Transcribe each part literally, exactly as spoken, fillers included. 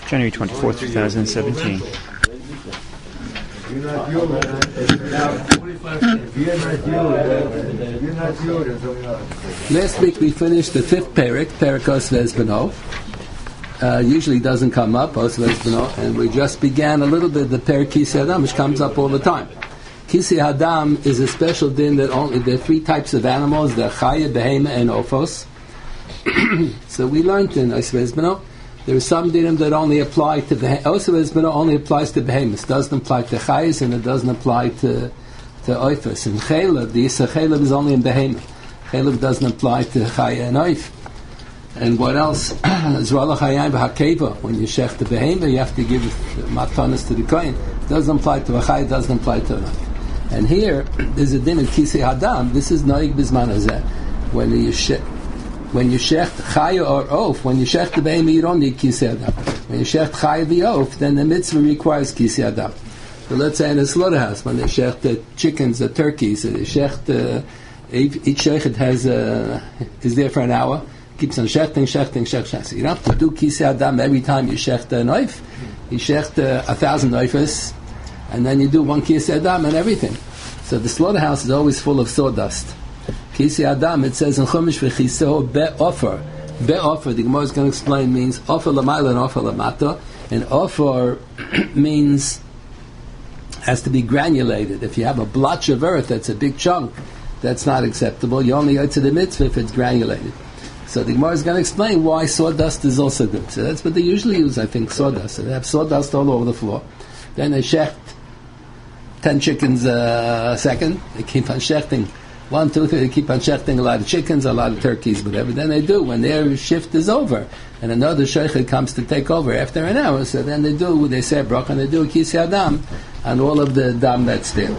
January twenty-fourth, twenty seventeen. Last week we finished the fifth parak, Parakos Vezbano. Uh, usually doesn't come up, Vezbano, and we just began a little bit the parak Kisi Adam, which comes up all the time. Kisi Adam is a special din that only there are three types of animals: the Chaya, Behema, and Ophos. So we learned in Vezbano. There are some dinim that only apply to the Osavizbano only applies to behemoths, doesn't apply to chayes, and it doesn't apply to to oifas. And chaylev, the Yisa chaylev is only in behemoth. Chaylev doesn't apply to chaya and oif. And what else? Zrala chayayim v'hakeva. When you shech the behemoth, you have to give matanas to the kohen. It doesn't apply to a chay, doesn't apply to an oif. And here there's a din of kisei hadam. This is noig bizman hazeh. When you shech. When you shecht chaya or oaf, when you shecht the behemoth, you don't need kisei adam. When you shecht chaya the oaf, then the mitzvah requires kisei adam. So let's say in a slaughterhouse, when they shecht the chickens, the turkeys, they shecht, uh, each shechet has uh, is there for an hour, keeps on shechting, shechting, shechting. So you don't have to do kisei adam every time you shecht an oaf. You shecht uh, a thousand oafes, and then you do one kisei adam and everything. So the slaughterhouse is always full of sawdust. Kisi Adam, it says in Chumash v'chiso be'ofer. Be'ofer, the Gemara is going to explain, means ofer l'mayla and ofer l'mata. And ofer means, has to be granulated. If you have a blotch of earth that's a big chunk, that's not acceptable. You only go to the mitzvah if it's granulated. So the Gemara is going to explain why sawdust is also good. So that's what they usually use, I think, sawdust. So they have sawdust all over the floor. Then they shecht ten chickens a second. They keep on shechting. One, two, three, they keep on shechting a lot of chickens, a lot of turkeys, whatever. Then they do, when their shift is over, and another shochet comes to take over after an hour, so then they do, they say brach, and they do a kisi adam, and all of the dam that's there.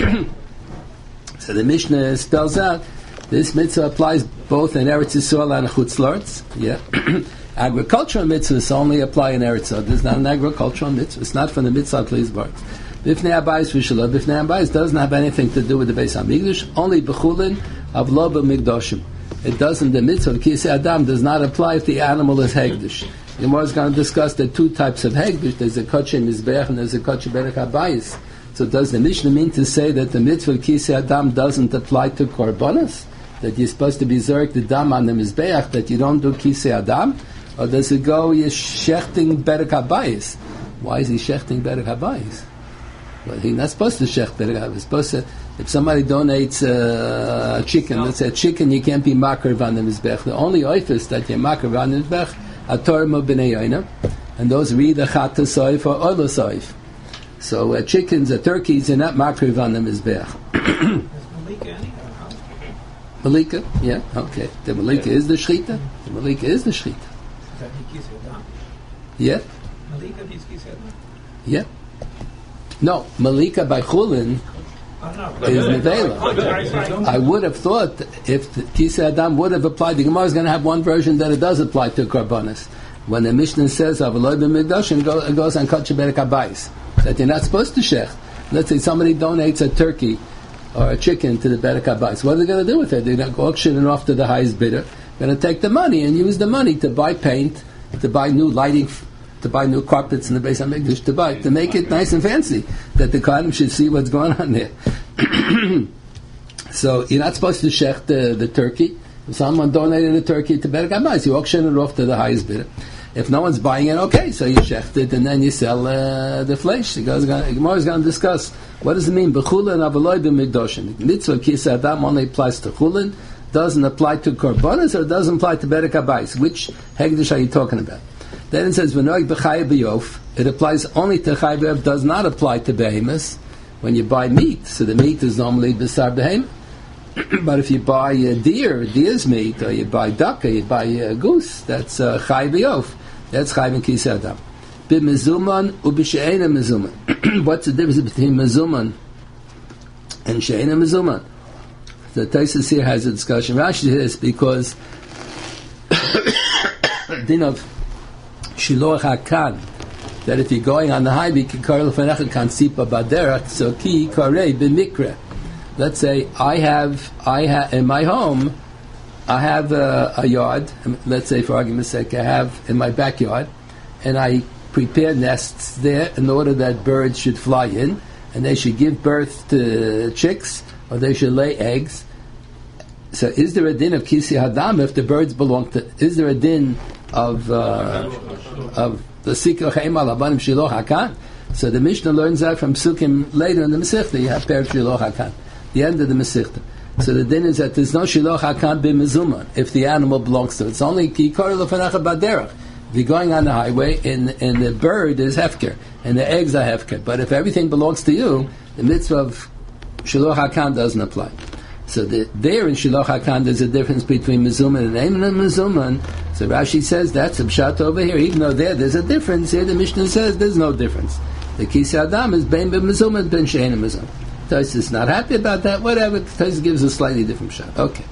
So the Mishnah spells out, this mitzvah applies both in Eretz Yisrael and Chutz La'aretz. Yeah. Agricultural mitzvahs only apply in Eretz Yisrael. There's not an agricultural mitzvah. It's not from the mitzvah please birds. Bifnei Abayis v'shalom. Bifnei Abayis doesn't have anything to do with the Beis Hamikdash. Only b'chulin of lo b'mikdashim. It doesn't. The mitzvah of kisei adam does not apply if the animal is hegdish. The Gemara is going to discuss the two types of hegdish. There's a kotche mizbeach and there's a kotche berech habayis. So does the Mishnah mean to say that the mitzvah of kisei adam doesn't apply to korbanos? That you're supposed to be zerk the dam on the mizbeach, that you don't do kisei adam? Or does it go you're shechting berech habayis? Why is he shechting berech habayis? Well, he's not supposed to shech berech. He's supposed to, if somebody donates uh, a chicken, let's say a chicken, you can't be makar van the mizbech. The only oifis that you makar van the mizbech are torma b'nei yoina, and those are either chata soif or oilo soif. So uh, chickens or turkeys are not makar van the mizbech. Malika, yeah, okay. The malika is the shchita. The malika is the shchita. Yeah. Yeah. No, Malika by Chulin is Nevela. I would have thought if Kisei Adam would have applied, the Gemara is going to have one version that it does apply to Karbanis. When the Mishnah says Avaloi b'mikdashim, it goes on Kotche Berek Habayis, that you're not supposed to shech. Let's say somebody donates a turkey or a chicken to the Berek Habayis. What are they going to do with it? They're going to auction it off to the highest bidder. They're going to take the money and use the money to buy paint, to buy new lighting, to buy new carpets in the Beis Hamikdash, to buy, to make it nice and fancy, that the Kohanim should see what's going on there. So you're not supposed to shech the, the turkey. If someone donated a turkey to Berek Habayis, you auction it off to the highest bidder. If no one's buying it, okay, so you shecht it and then you sell uh, the flesh. The Gemara is going to discuss what does it mean. B'chulin avaloi b'mikdashim. The mitzvah kisei adam only applies to chulin, doesn't apply to korbanos, or doesn't apply to Berek Habayis. Which hegdish are you talking about? Then it says, V'noig b'chaya b'yof. It applies only to chaya b'yof, does not apply to behemoths. When you buy meat, so the meat is normally b'sar behemoth. But if you buy a deer, deer's meat, or you buy duck, or you buy a goose, that's uh, chaya b'yof. That's chaya b'kisei adam. B'mezuman u'b'she'ena mezuman. What's the difference between mezuman and she'ena mezuman? The Taisus here has a discussion. Rashi says because din of Shiloh HaKan, that if you're going on the highway, so ki karei b'mikra. Let's say I have, I have in my home, I have a, a yard. Let's say, for argument's sake, I have in my backyard, and I prepare nests there in order that birds should fly in, and they should give birth to chicks, or they should lay eggs. So is there a din of Kisi Hadam if the birds belong to, is there a din of uh, of the Sikha Chayma Labanim Shiloh Hakan? So the Mishnah learns that from Sukkim later in the Masechta. You have Perek Shiloh Hakan, the end of the Masechta. So the din is that there's no Shiloh Hakan b'mezuman if the animal belongs to it. It's only Kikor Lefanacha Baderach. If you're going on the highway and, and the bird is hefker and the eggs are hefker, but if everything belongs to you, the mitzvah of Shiloh Hakan doesn't apply. So the, there in Shiloh Hakan there's a difference between mezuman and Eiman and mezuman. So Rashi says that's a pshat over here. Even though there there's a difference, here the Mishnah says there's no difference. The Kisi Adam is ben ben mezuman ben she'ein mezuman. Tais is not happy about that. Whatever. Tais gives a slightly different shot. Okay.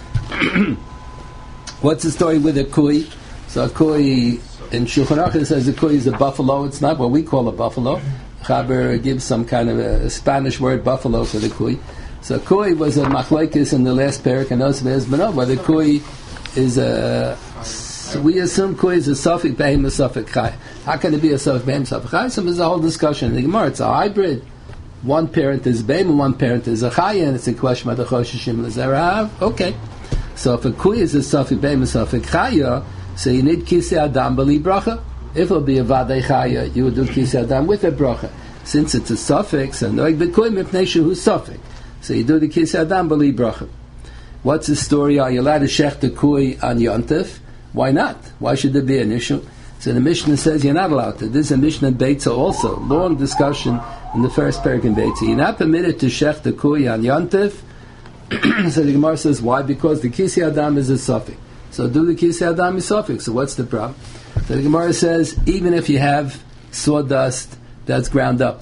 What's the story with a kui? So a kui in Shulchan Aruch it says a kui is a buffalo. It's not what we call a buffalo. Chaber gives some kind of a Spanish word buffalo for the kui. So kui was a machlokes in the last parak and also there's been over. The kui is a. So we assume kui is a suffix behem a suffix chai. How can it be a suffix behem suffix chai? So there's a whole discussion in the Gemara. It's a hybrid. One parent is behem and one parent is a chai, and it's a question about the choshishim l'zerav. Okay. So if a kui is a suffix behem a suffix chai, so you need kisei adam b'li bracha. If it'll be a vadei chai, you would do kisei adam with a bracha. Since it's a suffix, and like the kui mipnei shehu suffix, so you do the kisei adam b'li bracha. What's the story? Are you allowed to shech the kui on Yontif? Why not? Why should there be an issue? So the Mishnah says you're not allowed to. There's a Mishnah in Beitza also. Long discussion in the first parak in Beitza. You're not permitted to shech the kui on Yontif. So the Gemara says why? Because the Kisei Adam is a suffix. So do the Kisei Adam is suffix. So what's the problem? So the Gemara says even if you have sawdust that's ground up,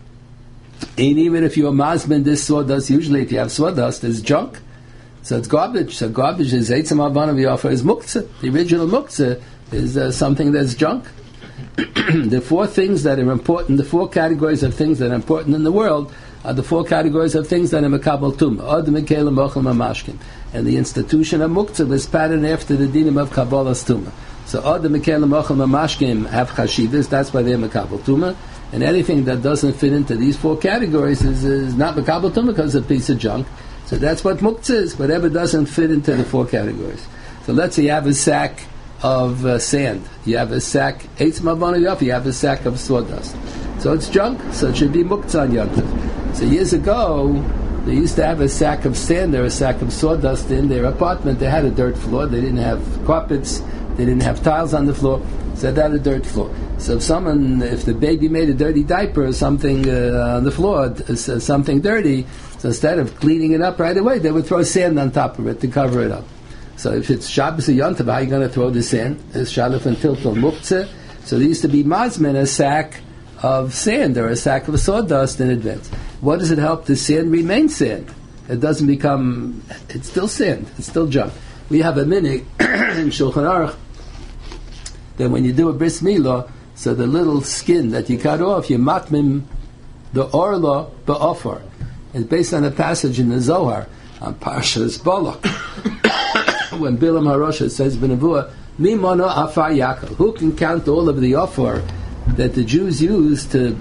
and even if you're mazmin this sawdust, usually if you have sawdust, it's junk. So it's garbage. So garbage is Eitzam Abanav Yafa is muktzah. The original muktzah is uh, something that's junk. The four things that are important, the four categories of things that are important in the world are the four categories of things that are Mekabel Tumah. Od Mekelim Ochel Mamashkin. And the institution of muktzah was patterned after the dinim of Kabbalah's Tumah. So Od Mekelim Ochel Mamashkin have chashivas, that's why they're Mekabel Tumah. And anything that doesn't fit into these four categories is, is not Mekabel Tumah because it's a piece of junk. So that's what muktzah is, whatever doesn't fit into the four categories. So let's say you have a sack of uh, sand. You have a sack, eitz mabana yaf, you have a sack of sawdust. So it's junk, so it should be muktzah on Yontif. So years ago, they used to have a sack of sand or a sack of sawdust in their apartment. They had a dirt floor. They didn't have carpets. They didn't have tiles on the floor. So they had a dirt floor. So if someone, if the baby made a dirty diaper or something uh, on the floor, uh, something dirty, so instead of cleaning it up right away, they would throw sand on top of it to cover it up. So if it's Shabbos or Yontif, how are you going to throw the sand? It's Shalif and Tiltel Muktzah. So there used to be mazmen, a sack of sand or a sack of sawdust in advance. What does it help? The sand remain sand. It doesn't become, it's still sand. It's still junk. We have a minute in Shulchan Aruch that when you do a bris milah, so the little skin that you cut off, you matmim the orla ba'ofar. It's based on a passage in the Zohar on Parshas Balak when Bilam HaRosha says B'Nevuah Mi mono afar Yaakov. Who can count all of the offer that the Jews use to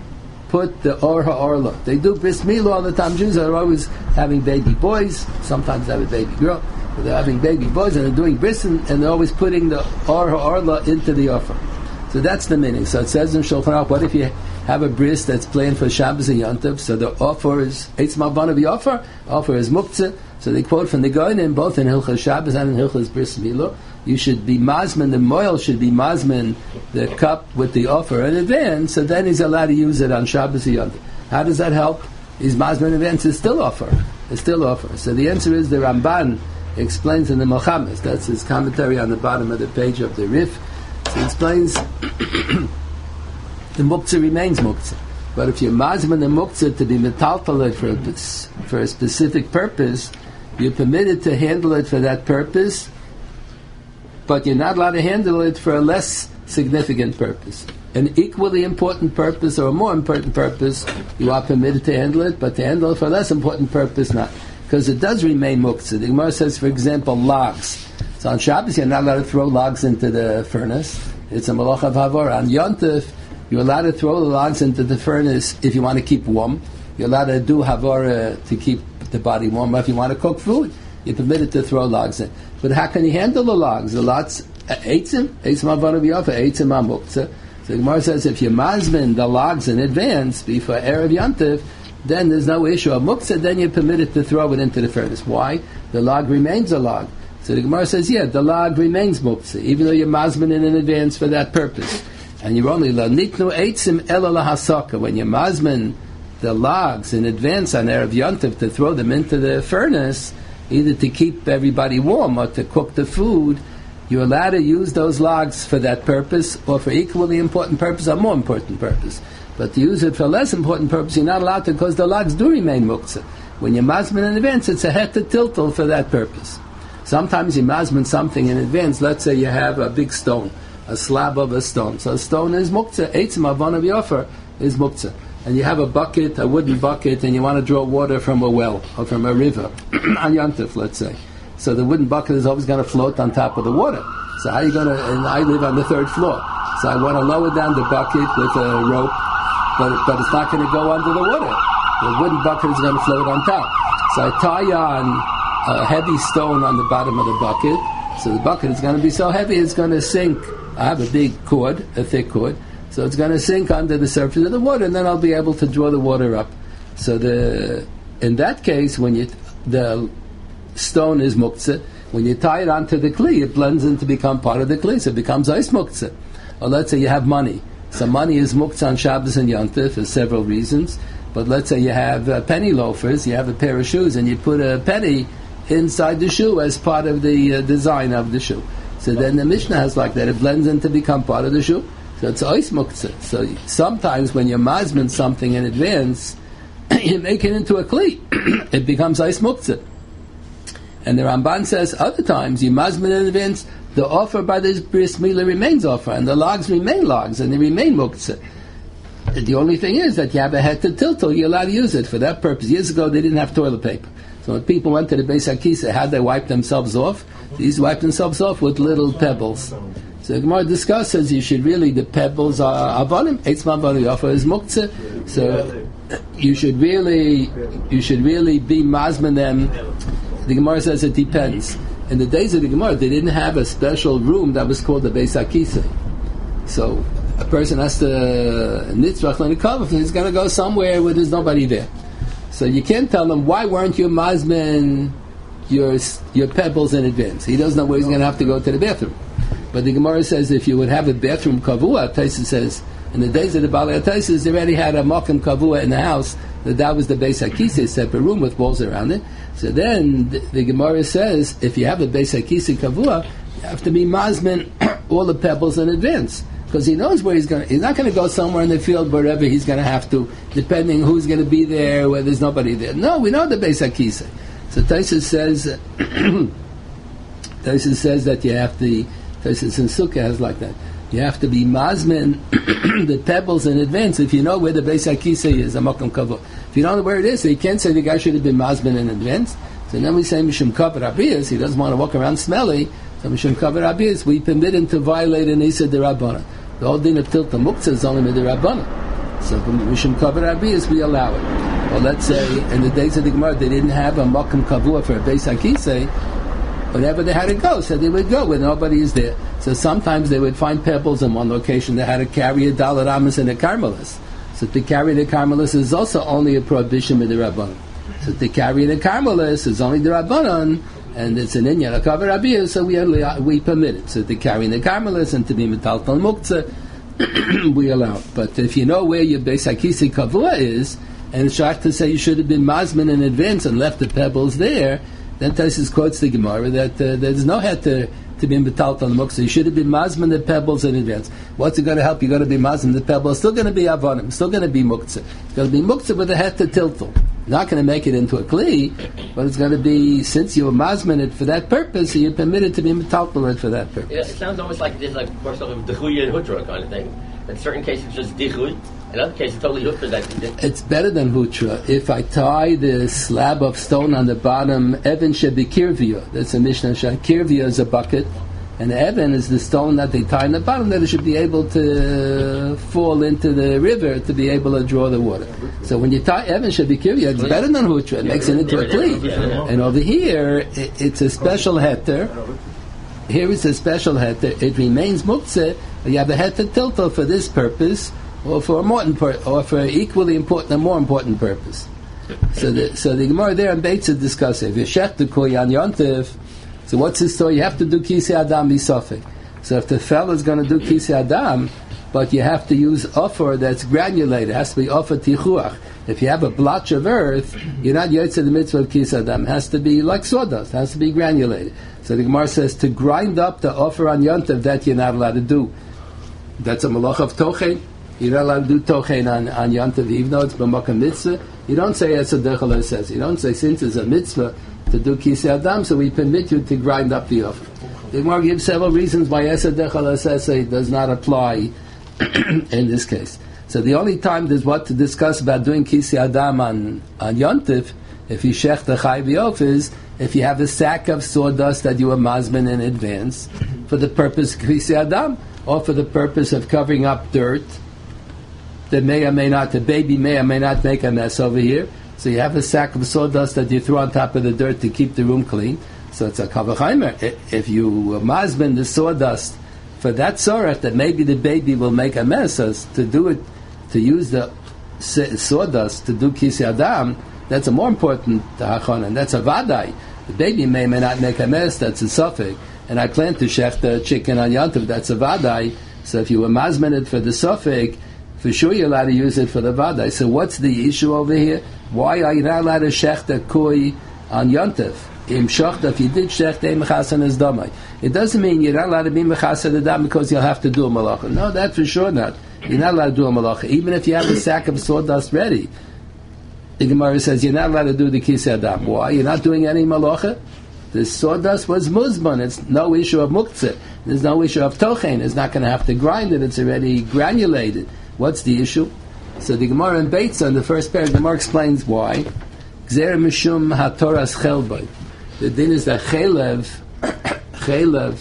put the or ha'orla? They do bris milah all the time. Jews are always having baby boys. Sometimes they have a baby girl. But they're having baby boys and they're doing bris and, and they're always putting the or ha'orla into the offer. So that's the meaning. So it says in Shulchan Aruch, what if you have a bris that's planned for Shabbos and Yontif? So the offer is Eitz Mabana v'Offer. Offer is muktzah. So they quote from the Goyim, both in Hilchas Shabbos and in Hilchas Bris Milah. You should be mazman. The moil should be mazman the cup with the offer in advance. So then he's allowed to use it on Shabbos and Yontif. How does that help? His mazman in advance is still offer. It's still offer. So the answer is the Ramban explains in the Milchamas. That's his commentary on the bottom of the page of the Rif. So he explains the muktzah remains muktzah. But if you're mazman the muktzah to be metaltaled for a, for a specific purpose, you're permitted to handle it for that purpose, but you're not allowed to handle it for a less significant purpose. An equally important purpose or a more important purpose, you are permitted to handle it, but to handle it for a less important purpose, not. Because it does remain muktzah. The Gemara says, for example, logs. So on Shabbos, you're not allowed to throw logs into the furnace. It's a malach of havara. On Yontif, you're allowed to throw the logs into the furnace if you want to keep warm. You're allowed to do havara to keep the body warm. If you want to cook food, you're permitted to throw logs in. But how can you handle the logs? The logs, eitzim, eitzim havara b'yofa, eitzim amuktzah. So the Gemara says if you mazmin the logs in advance before Erev Yontif, then there's no issue of muktzah, then you're permitted to throw it into the furnace. Why? The log remains a log. So the Gemara says, yeah, the log remains muktzah, even though you're mazmin in advance for that purpose. And you're only niknu eitzim ela lahasaka. When you're mazmin the logs in advance on Erev Yontif to throw them into the furnace, either to keep everybody warm or to cook the food, you're allowed to use those logs for that purpose, or for equally important purpose or more important purpose. But to use it for less important purpose, you're not allowed to, because the logs do remain muktzah. When you're mazmin in advance, it's a heta tiltal for that purpose. Sometimes you mazmin something in advance. Let's say you have a big stone, a slab of a stone. So a stone is muktzah. Eitzim avon yofer is muktzah. And you have a bucket, a wooden bucket, and you want to draw water from a well or from a river on Yontif, let's say. So the wooden bucket is always going to float on top of the water. So how are you going to? And I live on the third floor, so I want to lower down the bucket with a rope, but but it's not going to go under the water. The wooden bucket is going to float on top. So I tie on a heavy stone on the bottom of the bucket. So the bucket is going to be so heavy it's going to sink. I have a big cord, a thick cord, so it's going to sink under the surface of the water, and then I'll be able to draw the water up. So the in that case, when you the stone is muktzah, when you tie it onto the kli, it blends in to become part of the kli, so it becomes ice muktzah. Or let's say you have money. So money is muktzah on Shabbos and Yontif for several reasons. But let's say you have uh, penny loafers, you have a pair of shoes, and you put a penny inside the shoe as part of the uh, design of the shoe. So then the Mishnah has like that, it blends in to become part of the shoe. So it's ice muktzah. So sometimes when you're mazmin something in advance, you make it into a kli. It becomes ice muktzah. And the Ramban says other times, you mazmin in advance, the offer by this bris milah remains offer, and the logs remain logs, and they remain muktzah. The only thing is that you have a heta tiltal, you're allowed to use it for that purpose. Years ago, they didn't have toilet paper. So when people went to the Beis HaKisei, how they wipe themselves off? These wipe themselves off with little pebbles. So the Gemara discusses you should really, the pebbles are avonim, eitzma avonim, offer is muktzah. So you should really, you should really be mazmin them. The Gemara says it depends. In the days of the Gemara, they didn't have a special room that was called the Beis HaKisei. So a person has to nitzvach l'nikov, he's going to go somewhere where there's nobody there. So you can't tell him, why weren't you mazmin your your pebbles in advance? He doesn't know where he's going to have to go to the bathroom. But the Gemara says if you would have a bathroom kavua, Taisa says, in the days of the Balei Taisus, they already had a makom kavua in the house, that that was the Beis HaKisei, separate room with walls around it. So then the, the Gemara says, if you have a Beis HaKisei kavua, you have to be mazmin all the pebbles in advance. Because he knows where he's going to, he's not going to go somewhere in the field wherever he's going to have to, depending who's going to be there, where there's nobody there. No, we know the Beis HaKisei. So Taisus says, Taisus says that you have to, Taisus in Sukkah has like that. You have to be mazmin the pebbles in advance if you know where the Beis HaKisei is, a makom kavod. If you don't know where it is, so you can't say the guy should have been mazmin in advance. So then we say mishum kavod abiyas, he doesn't want to walk around smelly, so mishum kavod abiyas, we permit him to violate an isa derabbanan. The whole din of tilta muktzah is only midirabbanan. So from mishum kavod abiyas, we allow it. Or let's say, in the days of the Gemara, they didn't have a makom kavua for a Beis HaKisei. Whenever they had to go, so they would go where nobody is there. So sometimes they would find pebbles in one location. They had to carry a dalet amos and a carmelis. So to carry the carmelis is also only a prohibition with the rabbanon. So to carry the carmelis is only the rabbanon, and it's an inyan a kaver rabiyah, so we only, we permit it. So to carry the carmelis and to be metaltal muktzah, we allow it. But if you know where your Beis HaKisei kavua is, and it's right to say you should have been mazmin in advance and left the pebbles there, then Taisus quotes the Gemara that uh, there's no head to, to be metalt on the muktzah. You should have been mazmin the pebbles in advance. What's it going to help? You're going to be mazmin the pebbles. It's still going to be avonim. Still going to be muktzah. It's going to be muktzah with a head to tiltal. Not going to make it into a kli, but it's going to be, since you were mazmin it for that purpose, so you're permitted to be metaltal it for that purpose. Yeah, it sounds almost like this, like more sort of dechuy and hutra kind of thing. In certain cases, just dechuy. In other cases, totally hutra. That it's better than hutra. If I tie the slab of stone on the bottom, Evan should be kirvia. That's a Mishnah. Kirvia is a bucket, And the Evan is the stone that they tie in the bottom that it should be able to fall into the river to be able to draw the water. So when you tie Evan should be Kirya, it's better than Hutra. It makes it into a Kli. And over here, it, it's a special heter. Here is a special heter. It remains Muktzeh, but you have a heter tiltal for this purpose, or for a more important, or for equally important, a more important purpose. So the so the Gemara there in Beitza discuss it. V'shech the koyan yontif. So what's the story? You have to do Kisei Adam Misofik. So if the fellow is going to do Kisei Adam, but you have to use offer that's granulated, it has to be offer tichuach. If you have a blotch of earth, you're not yotze the mitzvah of Kisei Adam. It has to be like sawdust. It has to be granulated. So the Gemara says to grind up the offer on yontif, that you're not allowed to do. That's a malach of tochen. You're not allowed to do tochen on, on yontif, even though it's b'makam mitzvah. You don't say as a dechel says. You don't say since it's a mitzvah to do Kisei Adam, so we permit you to grind up the offer. The Gemara gives several reasons why Esed Dechal Esese does not apply in this case. So the only time there's what to discuss about doing Kisei Adam on, on Yontif, if you shech the Chai V'of, is if you have a sack of sawdust that you were mazman in advance for the purpose of Kisei Adam, or for the purpose of covering up dirt that may or may not, the baby may or may not make a mess over here. So you have a sack of sawdust that you throw on top of the dirt to keep the room clean. So it's a kavachaimer. If you mazben the sawdust for that sorach, that maybe the baby will make a mess, as to do it, to use the sawdust to do Kisei Adam, that's a more important hachon, and that's a vadai. The baby may may not make a mess, that's a suffix. And I plan to shech the chicken on Yantiv, that's a vadai. So if you were mazben it for the suffix, for sure you're allowed to use it for the vadai. So what's the issue over here? Why are you not allowed to shech the koi on Yontif? Im shocht, if you did shech the mechasan as damai. It doesn't mean you're not allowed to be mechasan the dam because you'll have to do a malacha. No, that's for sure not. You're not allowed to do a malacha. Even if you have a sack of sawdust ready, the Gemara says you're not allowed to do the Kisei Adam. Why? You're not doing any malacha? The sawdust was muzman. It's no issue of muktzeh. There's no issue of tochen. It's not going to have to grind it. It's already granulated. What's the issue? So the Gemara in Beitza, in the first paragraph, the Gemara explains why. Gzer mishum hatoras chelbay. The din is that chelev, chelev,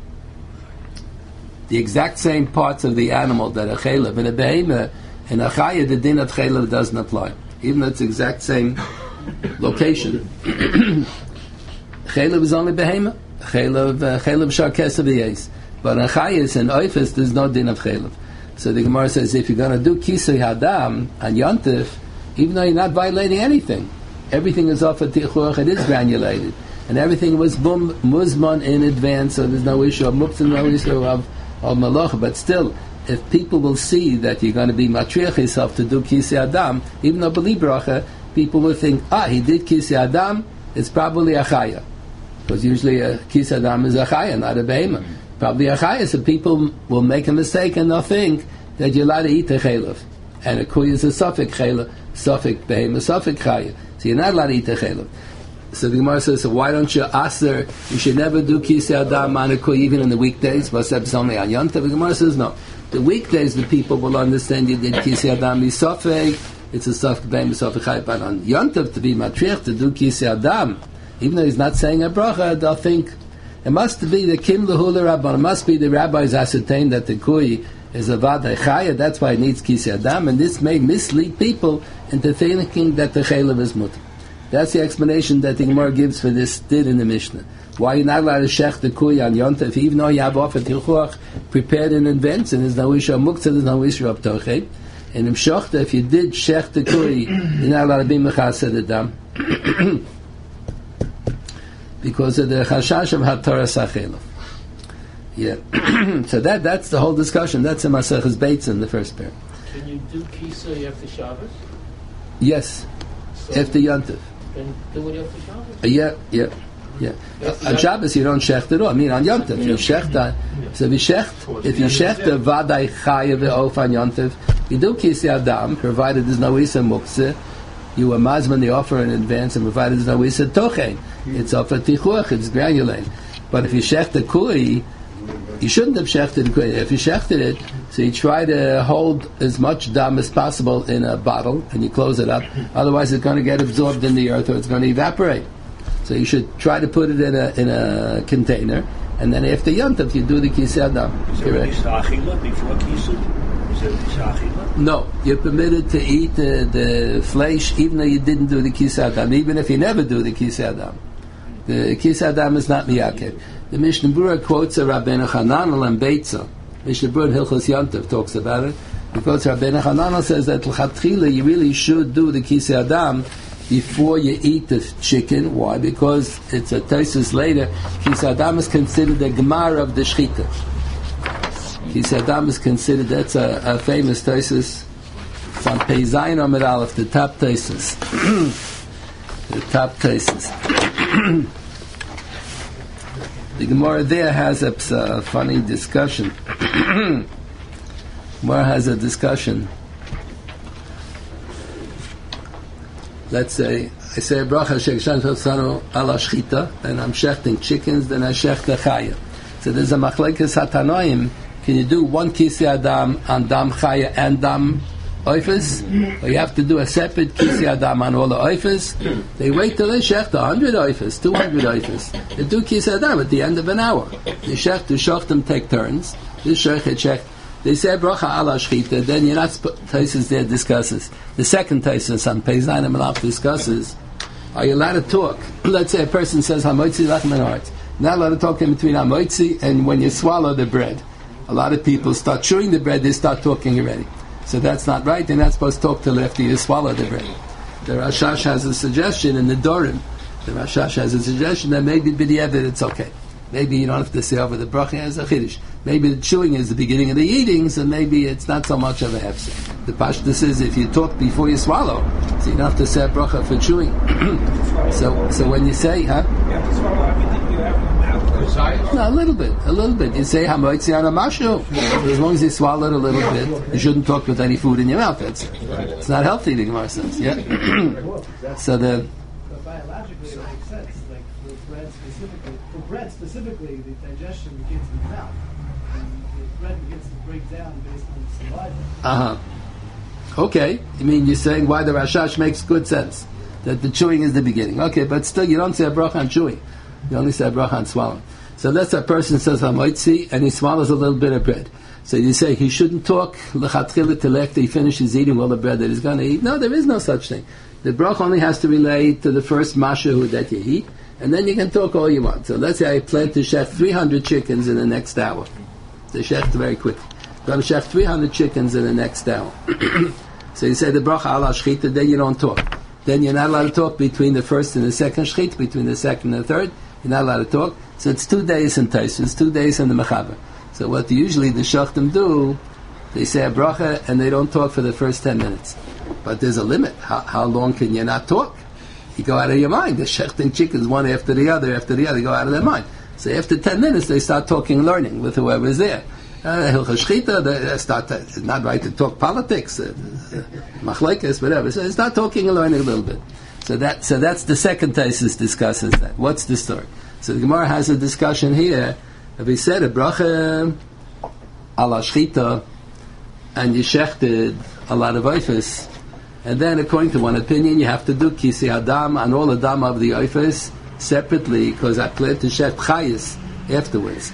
the exact same parts of the animal that a chelev, in a behemah, in a chaya, the din of chelev doesn't apply. Even though it's the exact same location. Chelev is only behemah. Chelev, uh, chelev shar kesav v'yes. But in chayas and oifis, there's no din of chelev. So the Gemara says, if you're going to do Kisei Hadam on Yontif, even though you're not violating anything, everything is off at Tichuach, it is granulated, and everything was bum, muzman in advance, so there's no issue of muktzah, no issue of, of malach. But still, if people will see that you're going to be matriach yourself to do Kisei Adam, even though b'li bracha, people will think, ah, he did Kisei Adam, it's probably a chaya. Because usually a Kisei Adam is a chaya, not a behemah. Probably a chaya, so people will make a mistake and they'll think that you're allowed to eat a chaylev. And a kuy is a suffix chaylev, suffix behemah, suffix chaya. So you're not allowed to eat a chaylev. So the Gemara says, so why don't you aser, you should never do Kisei Adam on a kuy even in the weekdays, but it's only on Yontav. The Gemara says, no. The weekdays the people will understand you did Kisei Adam is suffix, it's a suffix behemah, suffix chaya. But on Yontav to be matriach, to do Kisei Adam, even though he's not saying a bracha, they'll think, it must be the Kim Lahula Rabban. It must be the rabbis ascertained that the Kui is a Vadai Chaya. That's why it needs Kisei Adam. And this may mislead people into thinking that the Chaylev is Mutter. That's the explanation that the Gemara gives for this did in the Mishnah. Why you're not allowed to shech the Kui on Yontif, even though you have offered Tilchuach prepared in advance, and there's no issue of Muktzah, there's no issue of Tochei. And in Shochta, if you did shech the Kui, you're not allowed to be Mechased Adam. Because of the chashash of hataras hachelov. Yeah. So that that's the whole discussion. That's in Maseches Beitza in the first pair. Can you do Kisei after Shabbos? Yes. So after Yontif. Then do it after Shabbos? Uh, yeah, yeah, yeah. Uh, on Shabbos you don't shecht at all. I mean on Yontif you shecht on. So if you shecht, if you shecht the vadai chaya ve'of on Yontif, you do Kisei Adam, provided there's no isa muktzeh. You were mazman the offer in advance, and provided there's no isa tochein. It's off a tichuach, it's granulated. But if you shecht the kui, you shouldn't have shechted the kui. If you shechted it, so you try to hold as much dam as possible in a bottle, and you close it up. Otherwise, it's going to get absorbed in the earth, or it's going to evaporate. So you should try to put it in a in a container, and then after Yontif you do the Kisei Adam. Is there Correct. Achila before Kisui? Is there Achila? No, you're permitted to eat the, the flesh even though you didn't do the Kisei Adam, even if you never do the Kisei Adam. The Kisei Adam is not miyaked. The Mishnah Berurah quotes a Rabbeinu Hananel and Beitza. Mishnah Berurah in Hilchos Yontif talks about it. He quotes Rabbeinu Hananel says that l'chatchila you really should do the Kisei Adam before you eat the chicken. Why? Because it's a Taisus later. Kisei Adam is considered the Gemara of the Shechita. Kisei Adam is considered, that's a, a famous Taisus. It's on Pei Zayin Amud Aleph, the top Taisus. The top Taisus. The Gemara there has a, a funny discussion. Gemara has a discussion. Let's say, I say, bracha shekshan tosano ala shchita, and I'm shechting chickens, then I shech the chaya. So there's a machlekes hatanoim. Can you do one kisei adam on dam chaya and dam oifes? Or you have to do a separate kisei adam on all the oifes? They wait till they shech the hundred oifes, two hundred oifes. They do kisei adam at the end of an hour. They shech, the shochtim take turns. This shech, shech. They say bracha ala shchita, then you're not sp- Taisus there discusses. The second Taisus on Pei Zayin Amud Aleph discusses, are you allowed to talk? Let's say a person says hamoitzi lachem and heart. Not allowed to talk in between hamoitzi and when you swallow the bread. A lot of people start chewing the bread, they start talking already. So that's not right. They're not supposed to talk till after you swallow the bread. The Rashash has a suggestion in the Dorim. The Rashash has a suggestion that maybe b'diavad it's okay. Maybe you don't have to say over the bracha as a chiddush. Maybe the chewing is the beginning of the eating, so maybe it's not so much of a hefsek. The pashtus says if you talk before you swallow, so you don't have to say a bracha for chewing. so, so when you say, huh? You have to swallow everything you have in your mouth. No, a little bit, a little bit. You say hamoitzi ana mashu. As long as you swallow it a little bit, you shouldn't talk with any food in your mouth. That's it's not healthy. The Gemara says, yeah. So the But biologically, it makes sense. Like for bread specifically, for bread specifically, the digestion begins in the mouth, and the bread begins to break down based on the saliva. uh huh. Okay, I mean you're saying why the Rashash makes good sense that the chewing is the beginning. Okay, but still you don't say a bracha on chewing. You only say a bracha on swallowing. So that's a person says hamoitzi and he swallows a little bit of bread. So you say he shouldn't talk lechatchila till after he finishes eating all the bread that he's going to eat. No, there is no such thing. The bracha only has to relate to the first mashu that you eat, and then you can talk all you want. So let's say I plan to chef three hundred chickens in the next hour. So chef very quick. Going to chef three hundred chickens in the next hour. So you say the bracha ala shchita, then you don't talk. Then you're not allowed to talk between the first and the second shchita, between the second and the third. You're not allowed to talk. So it's two days in Taisus, two days in the Mechaber. So what usually the shachtim do, they say a bracha and they don't talk for the first ten minutes. But there's a limit. How, how long can you not talk? You go out of your mind. The shechting chickens one after the other, after the other, go out of their mind. So after ten minutes, they start talking, learning with whoever's there. Hilchos Shchita, they start. To, it's not right to talk politics, uh, machlekes, whatever. So they start talking and learning a little bit. So that, so that's the second thesis discusses that. What's the story? So the Gemara has a discussion here. If he said a bracha ala shchita, and you shechted a lot of oifes, and then according to one opinion, you have to do kisei adam on all the dam of the oifes separately, because I plan to shech chayis afterwards.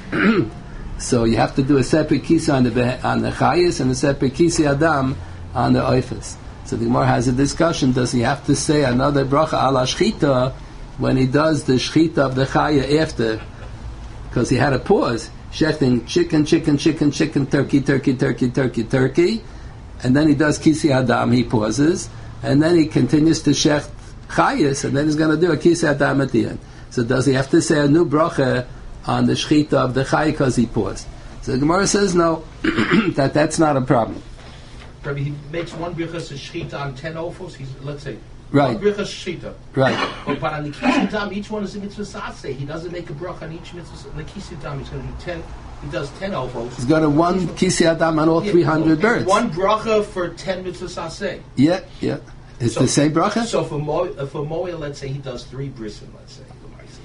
So you have to do a separate kisei on the on the chayis and a separate kisei adam on the oifes. So the Gemara has a discussion: does he have to say another bracha ala shchita when he does the shchita of the chaya after? Because he had a pause, shechting chicken, chicken, chicken, chicken, turkey, turkey, turkey, turkey, turkey, and then he does kisei adam. He pauses, and then he continues to shecht chayis, and then he's going to do a kisei adam at the end. So does he have to say a new bracha on the shchita of the chay because he paused? So the Gemara says no, that that's not a problem. Rabbi, he makes one brichas of shchita on ten ofos. He's let's say Right. one brichas shchita. Right. But, but on the kisei dam, each one is a mitzvah saseh. He doesn't make a bracha on each mitzvah. On the kisei dam, he's going to do ten. He does ten ofos. He's got a one kisei adam on all Yeah, three hundred okay. birds. One bracha for ten mitzvah saseh. Yeah, yeah. It's So- the same bracha. So for Mo, uh, for Moel, let's say he does three brisim. Let's say.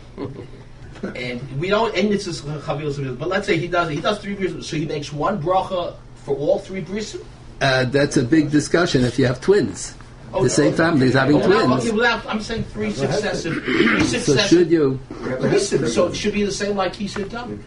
And we don't end it as chavil, but let's say he does he does three brisim, so he makes one bracha for all three brisim. Uh, that's a big discussion if you have twins. Oh, the same oh, family is having oh, now, twins. okay, well, now I'm saying three successive. Three So successive. should you? So it should be the same like Kisud Dam.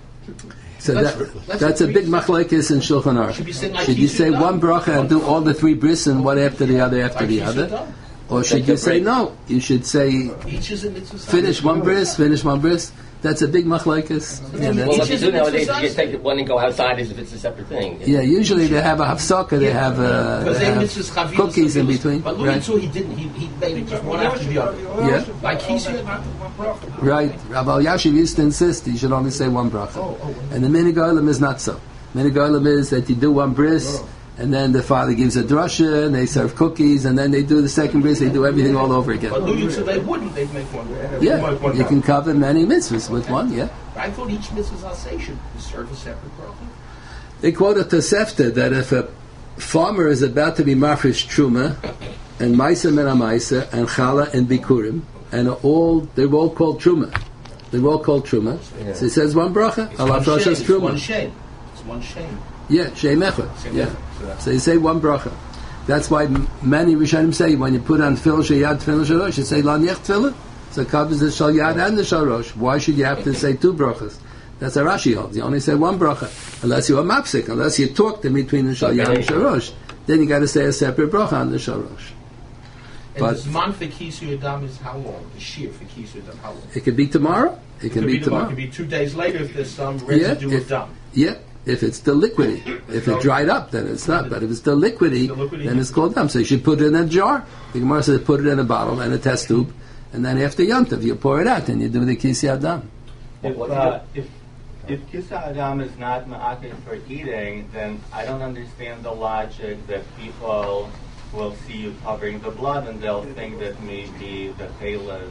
So Let's- that, let's that's a agree. big machlekes in Shulchan Aruch. Should be saying like Should you Kisud say Dam. one bracha and do all the three bris and one after the other after Like the Kisud other? Dam. Or should you say no? You should say Each is a mitzvah. finish one bris, finish one bris. That's a big machlekes. Yeah, Well, that's- what you Each is do a nowadays is mitzvah you take one and go outside as if it's a separate thing. yeah, usually they have a hafsaka, they have, uh, Because they they have mitzvahs chavilas, cookies in chavilas. between. But Louis Right, too, he didn't. He, he made it just one after the other. yeah, Like Kisud Dam. right. Rabbi Yashiv used to insist you should only say one bracha. Oh, oh, And the minig olam is not so. Minig olam is that you do one bris, and then the father gives a drasha, and they serve cookies, and then they do the second bris, they do everything all over again. But Louis too, they wouldn't. They'd make one. Yeah, One- one you bracha. can cover many mitzvahs with one, yeah. I thought each mitzvah's asay should serve a separate bracha. They quote a Tosefta that if a farmer is about to be mafresh truma, and maisa mena maisa, and chala and bikurim, and all they're all called truma. They're all called truma. So it says one bracha, It's Allah one shame. Roshas It's one truma. shame. It's one shame. Yeah, shem echad. Shem Yeah. echad. So that's- So you say one bracha. That's why m- many Rishonim say when you put on tefillin sheyad tefillin shalosh, you say laniach tefillin. So it covers the shal yad and the shalosh. Why should you have to say two brachas? That's a Rashi holds. You only say one bracha, unless you're a mapsik, unless you talked in between the shal yad and shalosh. Then you got to say a separate bracha on the shalosh. And But- this man for Kisud Adam is how long? The shear for Kisud Adam, how long? It could be tomorrow. It can Could be tomorrow. tomorrow. It could be two days later if there's some Yeah, residue if- of dam. Yeah, if it's still liquidy. If it dried up, then it's not. But if it's still liquidy, Still liquidy. then it's called dam. So you should put it in a jar. The Gemara says put it in a bottle and a test tube, and then after Yontav you pour it out and you do the kisi adam. If, What- uh, if, if Kisa Adam is not ma'akid for eating, then I don't understand the logic that people will see you covering the blood and they'll think that maybe the chaylev,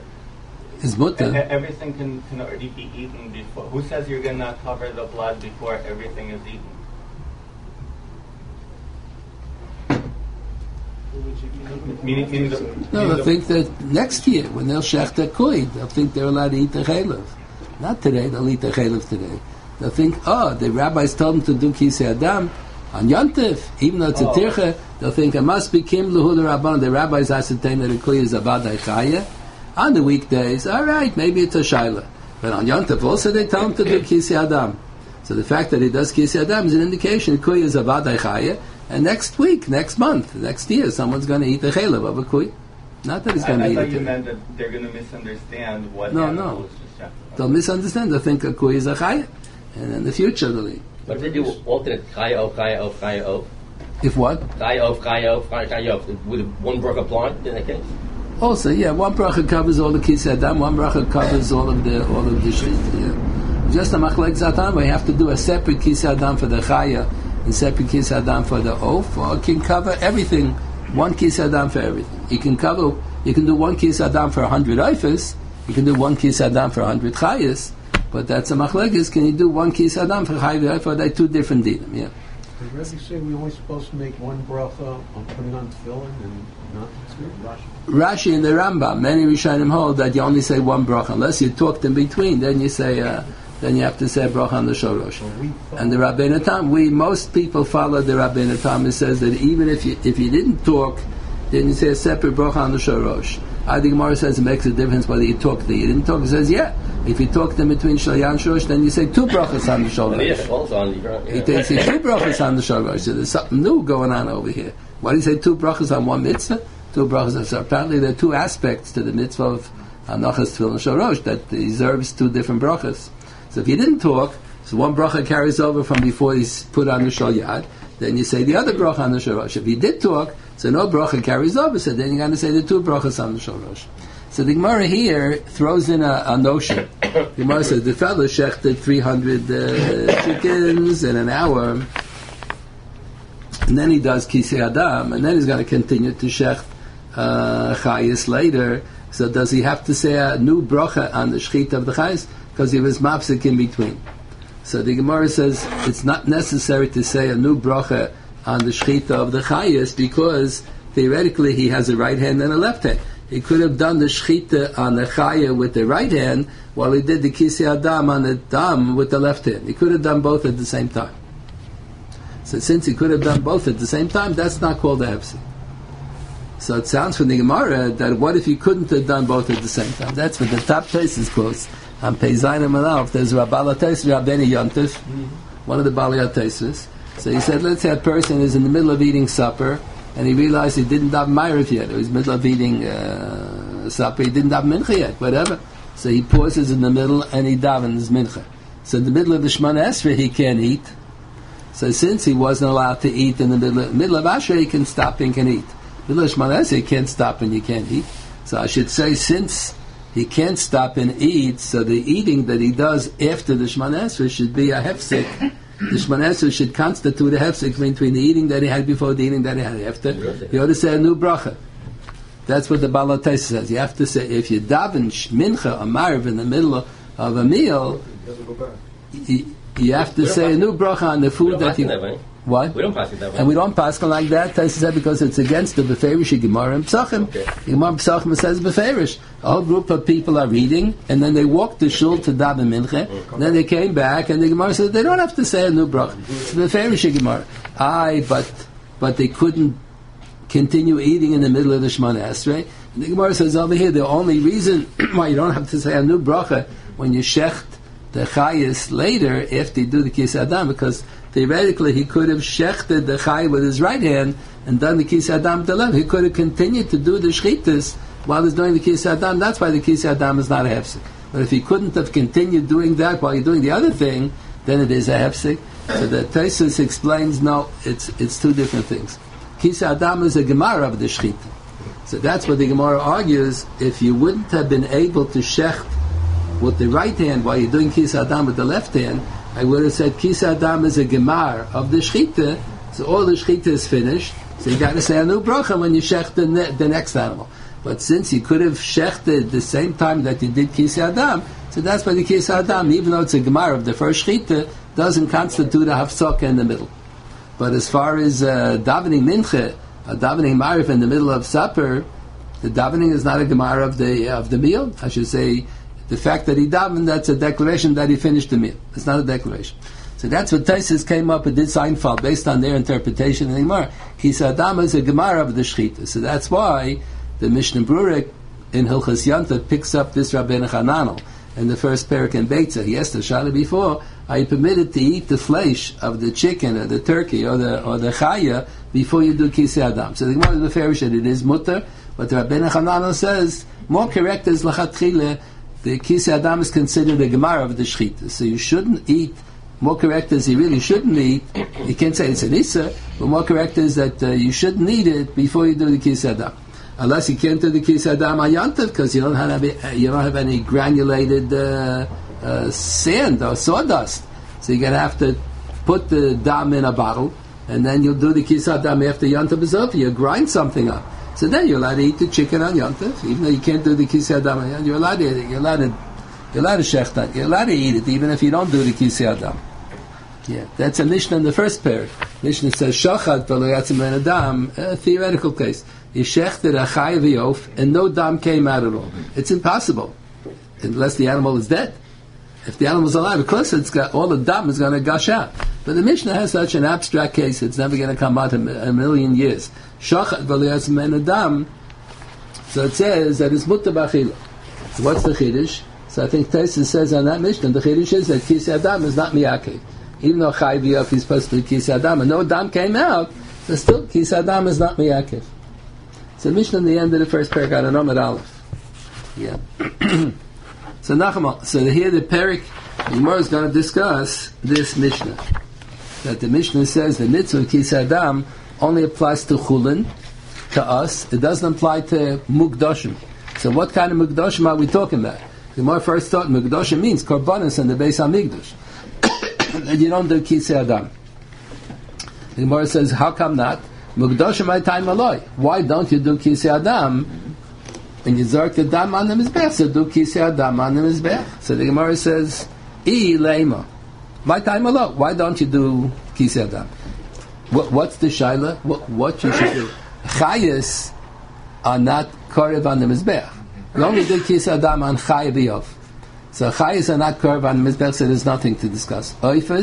Is uh, mutter. everything can, can already be eaten before. Who says you're going to cover the blood before everything is eaten? Meaning, meaning the, No, meaning they'll the- think that next year when they'll shech their koi, they'll think they're allowed to eat the chaylev. Not today. They'll eat the chaylev today. They'll think, oh, the rabbis told them to do kisi adam on Yontif, even though it's a Oh. tircha. They'll think it must be kim luhu the rabban. The rabbis ascertain that the koi is abadai chaya. On the weekdays, all right, maybe it's a shaila. But on Yontif also they tell him to do kisi adam. So the fact that he does kisi adam is an indication koi is abadai chaya. And next week, next month, next year, someone's going to eat the chaylev of a koi. Not that he's I, going to I eat thought it you today. meant that they're going to misunderstand what No, animal no. is the shepherd. They'll misunderstand. They'll think a koi is a chaya. And in the future they'll eat. But if they do alternate chaya of chaya of chaya of If what? chaya of chaya of chaya chaya of with one bracha applied in that case. Also, yeah, one bracha covers all the kisi adam, one bracha covers all of the all of the shlit. Yeah. Just a machlek zatan, we have to do a separate kisi adam for the chaya and separate kisi adam for the oaf, or it can cover everything. One kisi adam for everything. You can cover. You can do one kisi adam for a hundred oifas. You can do one kisi adam for a hundred chayas. But that's a machlekes. Can you do one kisi adam for chayv oifa? They're two different dinim. Yeah. Did Rebbe say we're only supposed to make one bracha on putting on tefillin and not two? Rashi. Rashi and the Rambam, many Rishonim hold that you only say one bracha unless you talked in between. Then you say, uh, then you have to say a bracha on the shorosh. And the Rabbeinu Tam, we most people follow the Rabbeinu Tam. It says that even if you if you didn't talk, then you say a separate bracha on the shorosh. I think Gemara says it makes a difference whether you talked or you didn't talk. It says yeah, if you talked in between shalyan and shorosh, then you say two brachas on the And shorosh. yes, also on the He takes you two brachas on the shorosh. So there's something new going on over here. Why do you say two brachas on one mitzvah? Two brachas. So apparently there are two aspects to the mitzvah of Anachas Tefillin Shorosh that deserves two different brachas. So if you didn't talk, so one bracha carries over from before he's put on the shal yad, then you say the other bracha on the shorosh. If he did talk, so no bracha carries over, so then you're going to say the two brachas on the shorosh. So the Gemara here throws in a, a notion. The Gemara says the fellow shechted three hundred uh, chickens in an hour, and then he does kisei adam, and then he's going to continue to shecht uh, chayis later. So does he have to say a new bracha on the shechita of the chayis? Because he was mapsik in between. So the Gemara says it's not necessary to say a new bracha on the shechita of the chayis because theoretically he has a right hand and a left hand. He could have done the shechita on the chaya with the right hand while he did the kisei adam on the dam with the left hand. He could have done both at the same time. So since he could have done both at the same time, that's not called a hefsek. So it sounds from the Gemara that what if you couldn't have done both at the same time? That's what the top Taisus quotes on Peizayin Malaf. There's Rabbala Taisus, Rabbeni Yontif, one of the Baliyat Taisus. So he said, let's say a person is in the middle of eating supper, and he realized he didn't have Ma'ariv yet. He was in the middle of eating uh, supper, he didn't have Mincha yet, whatever. So he pauses in the middle and he davens Mincha. So in the middle of the Shemana Esrei he can't eat. So since he wasn't allowed to eat in the middle of, middle of Ashrei, he can stop and can eat. Middle of Shemana Esrei, he can't stop and you can't eat. So I should say, since he can't stop and eat, so the eating that he does after the Shemana Esrei should be a hefsek. The Shemana Esrei should constitute a hefsek between the eating that he had before the eating that he had after. You ought to say a new bracha. That's what the Baal HaTosfos says. You have to say, if you daven mincha or ma'ariv in the middle of, of a meal, you, you have to say a new bracha on the food that you... That, right? What? We don't pass it that way. And we don't pass it like that, Tosfos said, because it's against the Beferish Gemara and Psachim. Okay. Gemara Psachim says Beferish. A whole group of people are reading, and then they walked to shul to daven mincha, and then they came back, and the Gemara said they don't have to say a new bracha. It's Beferish Gemara. Aye, but, but they couldn't continue eating in the middle of the Shemana Esrei. And the Gemara says over here, the only reason why you don't have to say a new bracha when you shecht the chayis later, after you do the Kis Adam, because theoretically he could have shechted the chay with his right hand and done the Kis Adam with the left. He could have continued to do the shchitas while he's doing the Kis Adam. That's why the Kis Adam is not a hefsek. But if he couldn't have continued doing that while you're doing the other thing, then it is a hefsek. So the Tosfos explains, no, it's it's two different things. Kis Adam is a gemara of the shchita. So that's what the Gemara argues. If you wouldn't have been able to shecht with the right hand while you're doing Kis Adam with the left hand, I would have said Kis Adam is a gemar of the shchita, so all the shchita is finished, so you got to say a new bracha when you shecht the, ne- the next animal. But since you could have shechted the same time that you did Kis Adam, so that's why the Kis Adam, even though it's a gemar of the first shchita, doesn't constitute a hafsaka in the middle. But as far as uh, davening mincha, uh, davening marif in the middle of supper, the davening is not a gemar of the of the meal. I should say, the fact that he davened, that's a declaration that he finished the meal. It's not a declaration. So that's what Tosfos came up and did Seinfeld based on their interpretation of the Gemara. He said Adam is a gemara of the shchita. So that's why the Mishnah Berurah in Hilchas Yontif picks up this Rabbeinu Hananel in the first parak in Beitza. He asked the Shaila before, are you permitted to eat the flesh of the chicken or the turkey or the or the chaya before you do Kisei Adam? So the Gemara is Beferish that it is mutter, but the Rabbeinu Hananel says more correct is lachatchila. The Kisei Adam is considered a gemara of the shchita, so you shouldn't eat. More correct is you really shouldn't eat. You can't say it's an issa, but more correct is that uh, you shouldn't eat it before you do the Kisei Adam, unless you can't do the Kisei Adam on Yontif because you don't have you don't have any granulated uh, uh, sand or sawdust, so you're gonna have to put the dam in a bottle, and then you'll do the Kisei Adam after Yontif is over. You grind something up. So then you're allowed to eat the chicken on Yontif, even though you can't do the Kisei Adam on Yontif. You're allowed to eat it. You're allowed to, you're allowed to shechta. You're allowed to eat it, even if you don't do the Kisei Adam. Yeah, that's a Mishnah in the first pair. Mishnah says shachad v'lo yatzim ben adam. A theoretical case. You shechted a chay v'yof, and no dam came out at all. It's impossible, unless the animal is dead. If the animal's alive, of course, it's got all the dam is going to gush out. But the Mishnah has such an abstract case; it's never going to come out in a million years. Shachad v'lo yatzim ben adam. So it says that it's mutter b'achila. So what's the chiddush? So I think Tosfos says on that Mishnah, the chiddush is that Kisei Adam is not miyakev. Even though Chai V'Yof is supposed to be Kisei Adam, and no Dam came out, so still Kisei Adam is not miyakev. So Mishnah in the end of the first parak on Amud Aleph. Yeah. So Nachama, so here the parak, the Gemara is going to discuss this Mishnah. That the Mishnah says the mitzvah of Kisei Adam only applies to Chulin, to us. It doesn't apply to Mukdoshim. So what kind of Mukdoshim are we talking about? The Gemara first thought Mukdoshim means Korbanos and the Beis HaMikdash. And you don't do Kisei Adam. The Gemara says, how come not? Mukdoshim ay time aloi. Why don't you do Kisei Adam? When you zark the dam on the mizbech, so do Kisei Adam on the mizbech. So the Gemara says, I leima. My time aloi. Why don't you do Kisei Adam? What, what's the shaila? What, what you should do? Chayas are not korev on the mizbech. You only do Kisei Adam on Chay V'Yof. So chayis are not curved on the mizbech, so there's nothing to discuss. Oifas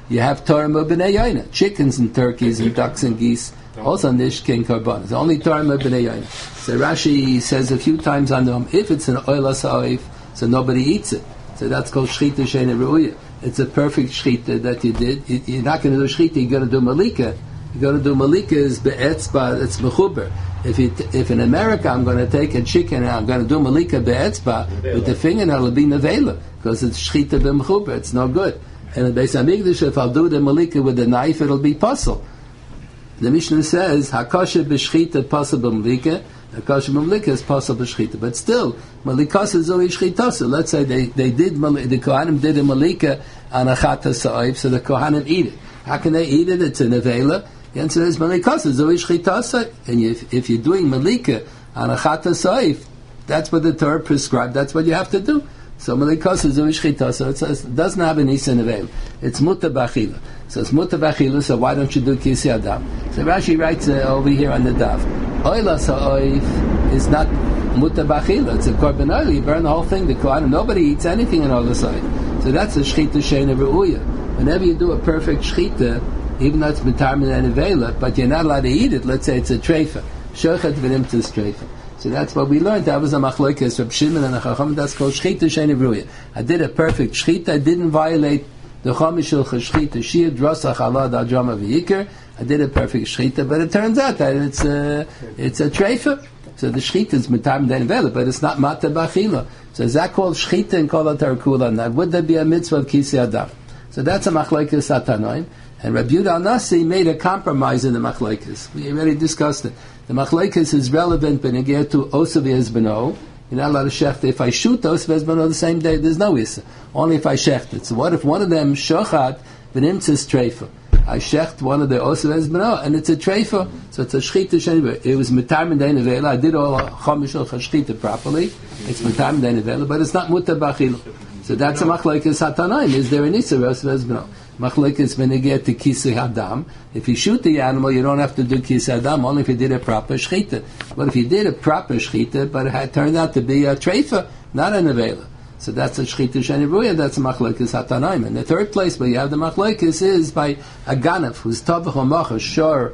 You have Torah B'nei Yoina, chickens and turkeys and ducks and geese, also nishkin karbanos. Only Torah B'nei Yoina. So Rashi says a few times on them, if it's an oila sa'oif, so nobody eats it. So that's called shchita she'eina ru'uya. It's a perfect shchita that you did. You're not going to do shchita, you're going to do malika. You're going to do malika is be'etzba, it's mechuber. If you t- if in America I'm going to take a chicken and I'm going to do malika be'etzba, with the fingernail it'll be nevela, because it's shchita b'mechuber, it's no good. And in Beis HaMikdash, if I'll do the malika with a knife, it'll be puzzle. The Mishnah says, hakosha b'shchita puzzle b'malika, hakosha b'malika is puzzle b'shchita. But still, malikas is only shchitasa. Let's say they, they did, the Kohanim did a malika on a chata sa'if, so the Kohanim eat it. How can they eat it? It's a nevela. The answer is malikas is only shchitasa. And if, if you're doing malika on a chata sa'if, that's what the Torah prescribed, that's what you have to do. So malikas is only shchitasa. It doesn't have an isa nevela. It's muta b'achila. So it's muta b'achila, so why don't you do kisi adam? So Rashi writes uh, over here on the daf, oila sa'oif is not muta b'achila, it's a korban oil, you burn the whole thing, the Kohanim, nobody eats anything in oila sa'oif. So that's a shchita she'eina ru'uya. Whenever you do a perfect shchita, even though it's mitarmin and nevela, but you're not allowed to eat it, let's say it's a treifa, shochet v'nimtzis treifa. So that's what we learned. That was a machlokes Reb Shimon and a Chacham. That's called shchita she'eina ru'uya. I did a perfect shchita, I didn't violate the Chomishul Chashchita Shir Drosach Allah Dadrama V'Yikar. I did a perfect shchita, but it turns out that it's a it's a treifa. So the shchita is mitam den vela, but it's not mata b'achila. So is that called shchita and kol atarkula? Now would there be a mitzvah of kisi adam? So that's a machlokes satanoim. And Rabbi Yehuda Anasi made a compromise in the machlokes. We already discussed it. The machlokes is relevant benegir to osav yezbeno. You're not allowed to shecht. If I shoot those Vezbano the same day, there's no issa. Only if I shecht it. So what if one of them shochat v'nimtzis treifa? I shecht one of the osa Vezbano and it's a treifa, so it's a shchita she'eina. It was mitarmin dein nevela. I did all chomishal chashchita properly. It's mitarmin dein nevela, but it's not muta b'achila. So that's a machlokes hatanaim. Is there an issa osa Vezbano? Machlokes v'negeh to kisi hadam. If you shoot the animal, you don't have to do kisi hadam, only if you did a proper shchita. But if you did a proper shchita, but it had turned out to be a treifa, not a nevela. So that's a shchita she'eina ru'uya, that's a machlokes hatanaim. And the third place where you have the machlokes is by a ganef, who's tovach or machar, shor,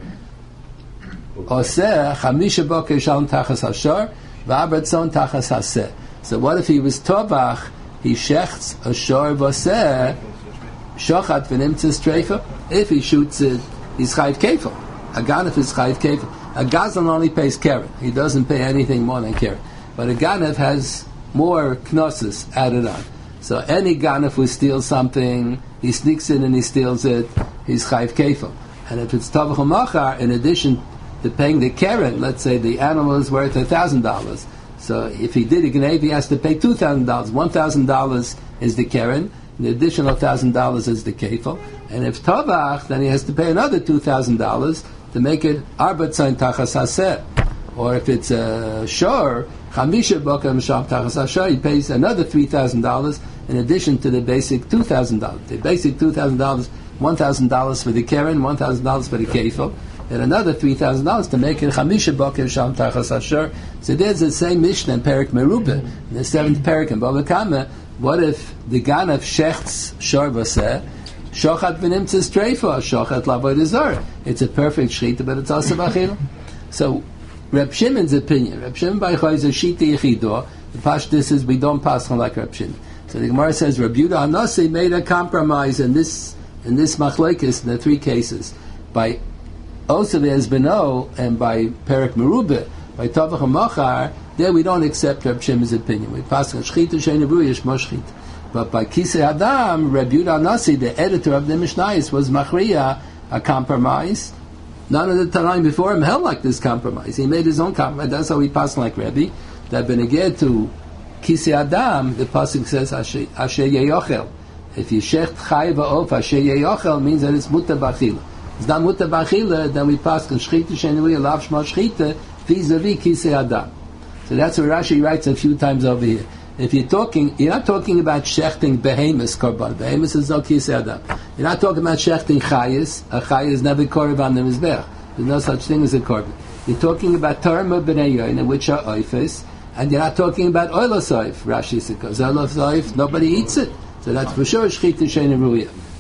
oseh, chamisha boker shalom tachas hashor, v'abratzon tachas haseh. So what if he was tovach, he shechts a shor v'oseh, shochat v'nimtzis treifa. If he shoots it, he's chayv kefil. A ganef is chayv kefil. A gazlan only pays keren. He doesn't pay anything more than keren. But a ganef has more knossos added on. So any ganef who steals something, he sneaks in and he steals it, he's chayv kefil. And if it's tavach u'machar, in addition to paying the keren, let's say the animal is worth a thousand dollars. So if he did a gnev, he has to pay two thousand dollars. One thousand dollars is the keren. The additional thousand dollars is the kefil, and if tavach, then he has to pay another two thousand dollars to make it arbatzayin tachas haseh. Or if it's a shor, chamisha bokem sham tachas hashor, he pays another three thousand dollars in addition to the basic two thousand dollars. The basic two thousand dollars, one thousand dollars for the keren, one thousand dollars for the kefil, and another three thousand dollars to make it chamisha bokem sham tachas hashor. So there's the same Mishnah in Perik Merubah, in the seventh Perik in Bava Kama. What if the ganef shechts shor v'oseh, shochat v'nimtzis treifa, shochat l'avodah zarah? It's a perfect shchita, but it's also b'achila. So, Reb Shimon's opinion, Reb Shimon Bar Yochai is a shita yichidah. The pashtus is we don't pass on like Reb Shimon. So the Gemara says Reb Yehuda Anasi made a compromise in this in this machlokes in the three cases by osav yezbeno and by perik merubah, by tavach u'machar. There we don't accept Reb Shimon's opinion. We pass on shchita she'eina ru'uya shmo shchita. But by Kisei Adam, Reb Yehuda Anasi, the editor of the Mishnayos, was machriya a compromise. None of the Tanaim before him held like this compromise. He made his own compromise. That's how he passed like Rebbe. That beneged to Kisei Adam, the pasuk says Asher Yeyochel. If you shecht chay va'of Asher Yeyochel means that it's muta b'achila. It's not muta b'achila, then we pass on shchita she'eina ru'uya lav shmo shchita vis-a-vis Kisei Adam. So that's what Rashi writes a few times over here. If you're talking, you're not talking about shechting behemoth korban. Behemoth is no kisei adam. You're not talking about shechting chayis. A chayis is never korban on the mizbech. There's no such thing as a korban. You're talking about Torah b'nei yoina, which are oifes, and you're not talking about oilos oif. Rashi says because oilos oif, nobody eats it. So that's for sure shchita she'eina ru'uya.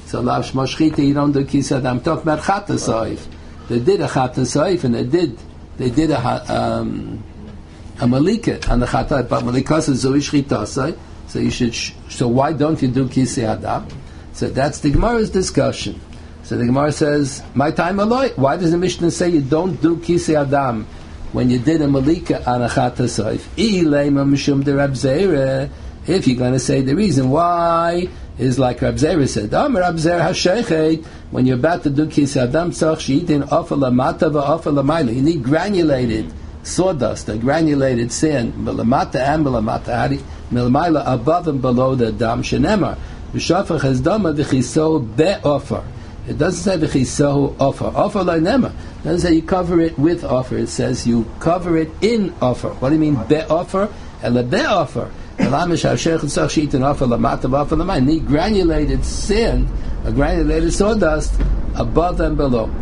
So lav shmo shchita, you don't do kisei adam. I'm talking about chata soif. They did a chata soif, and they did they did a um, a malika on the chata, but malika says zoi shchita. So you should. Sh- so why don't you do kisei adam? So that's the Gemara's discussion. So the Gemara says, "My time aloi." Why does the Mishnah say you don't do kisei adam when you did a malika on a chata soif? Ilema mishum de Rab Zera. If you're going to say the reason why is like Rab Zera said, Amar Rab Zera hasheichet. When you're about to do kisei adam, tzach she'itin ofel lamata va'ofel lamayla. You need granulated sawdust, a granulated sand, melamata and melamata, melamayla above and below the dam shenemar. B'shafach has dama v'chiso be'ofar. It doesn't say v'chiso offer. Offer like nema. It doesn't say you cover it with offer. It says you cover it in offer. What do you mean be'offer? Ela be'offer. Elamish ha'shech tzach she'itin offer lamata v'offer lamayla. Need granulated sand, a granulated sawdust above and below.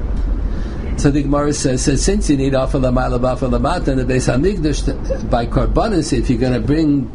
So the Gemara says, says since you need offer lamayla v'offer lamata in the Beis Hamikdash by korbanos, if you're going to bring,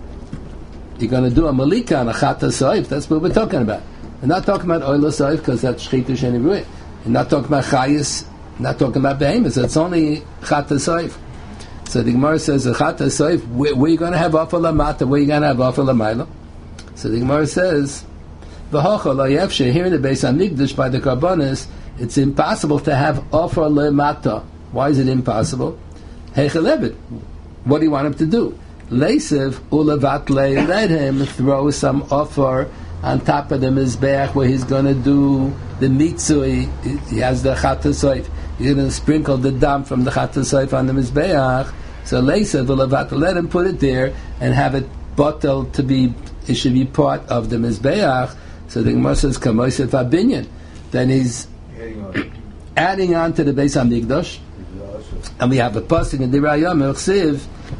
you're going to do a malika on a chata soif. That's what we're talking about. We're not talking about oil soif because that's shchita sheni ruih. We're not talking about chayis. Not talking about behemoths. It's only chata soif. So the Gemara says, the chata soif, where, where you going to have offer lamata? Where you going to have offer lamayla? So the Gemara says, v'hocha lo yefshe. Here in the Beis Hamikdash by the korbanos, it's impossible to have offer lamata. Why is it impossible? Heichel. What do you want him to do? Leisev ulavat le, let him throw some offer on top of the mizbeach where he's going to do the mitzui. He has the chata soif. He's going to sprinkle the dam from the chata soif on the mizbeach. So leisev ulavat, let him put it there and have it bottled to be. It should be part of the mizbeach. So the Gemara says kamoisef abinyan. Then he's adding on to the Beis Hamikdash, and we have a pasuk in Divrei Hayam Chsiv.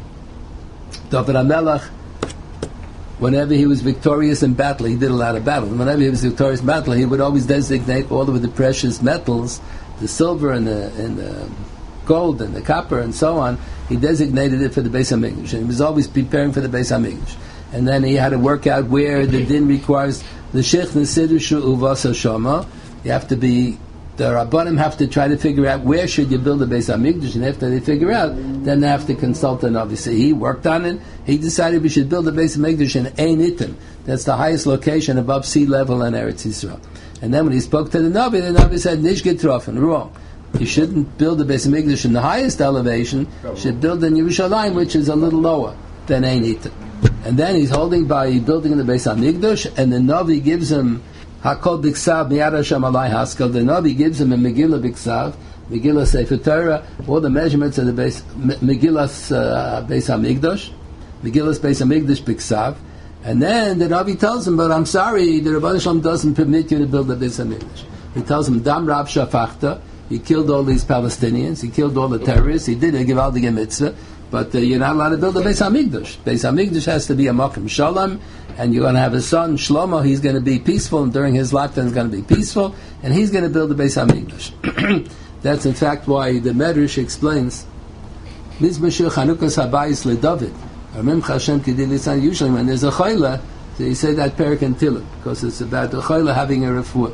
David HaMelech, whenever he was victorious in battle, he did a lot of battle. And whenever he was victorious in battle, he would always designate all of the precious metals, the silver and the, and the gold and the copper and so on. He designated it for the Beis Hamikdash, and he was always preparing for the Beis Hamikdash. And then he had to work out where the din requires the sheikh nesidu shu uvasa shama. You have to be. The Rabbanim have to try to figure out where should you build a Beis Hamikdash, and after they figure out, then they have to consult an Navi. So he worked on it. He decided we should build a Beis Hamikdash in Ein Itim. That's the highest location above sea level in Eretz Yisrael. And then when he spoke to the Navi, the Navi said, Nish Getrofen, wrong. You shouldn't build a Beis Hamikdash in the highest elevation. You should build in Yerushalayim, which is a little lower than Ein Itim. And then he's holding by building in the Beis Hamikdash, and the Navi gives him Hakol Biksav Miyad Hashem Alai Haskell. The Navi gives him a Megillah Biksav, Megillah Sefer Torah, all the measurements of the base, Megillah's uh, Beis Hamikdash, Megillah's Beis Hamikdash Biksav, and then the Navi tells him, but I'm sorry, the Rebbeinu Shalom doesn't permit you to build the Beis Hamikdash. He tells him, Dam Rab Shafachta, he killed all these Palestinians, he killed all the terrorists, he did a Givaldige mitzvah, but uh, you're not allowed to build a Beis Hamikdash. Beis Hamikdash has to be a Makom Shalom, and you're going to have a son, Shlomo, he's going to be peaceful, and during his lifetime he's going to be peaceful, and he's going to build the Beis Hamikdash. That's in fact why the Medrash explains, Mizmashir Chanukas Habayis LeDavid, Ramimcha Hashem Kidil Lisan, usually when there's a chayla, so you say that Perik and Tilim, because it's about the chayla having a refuah.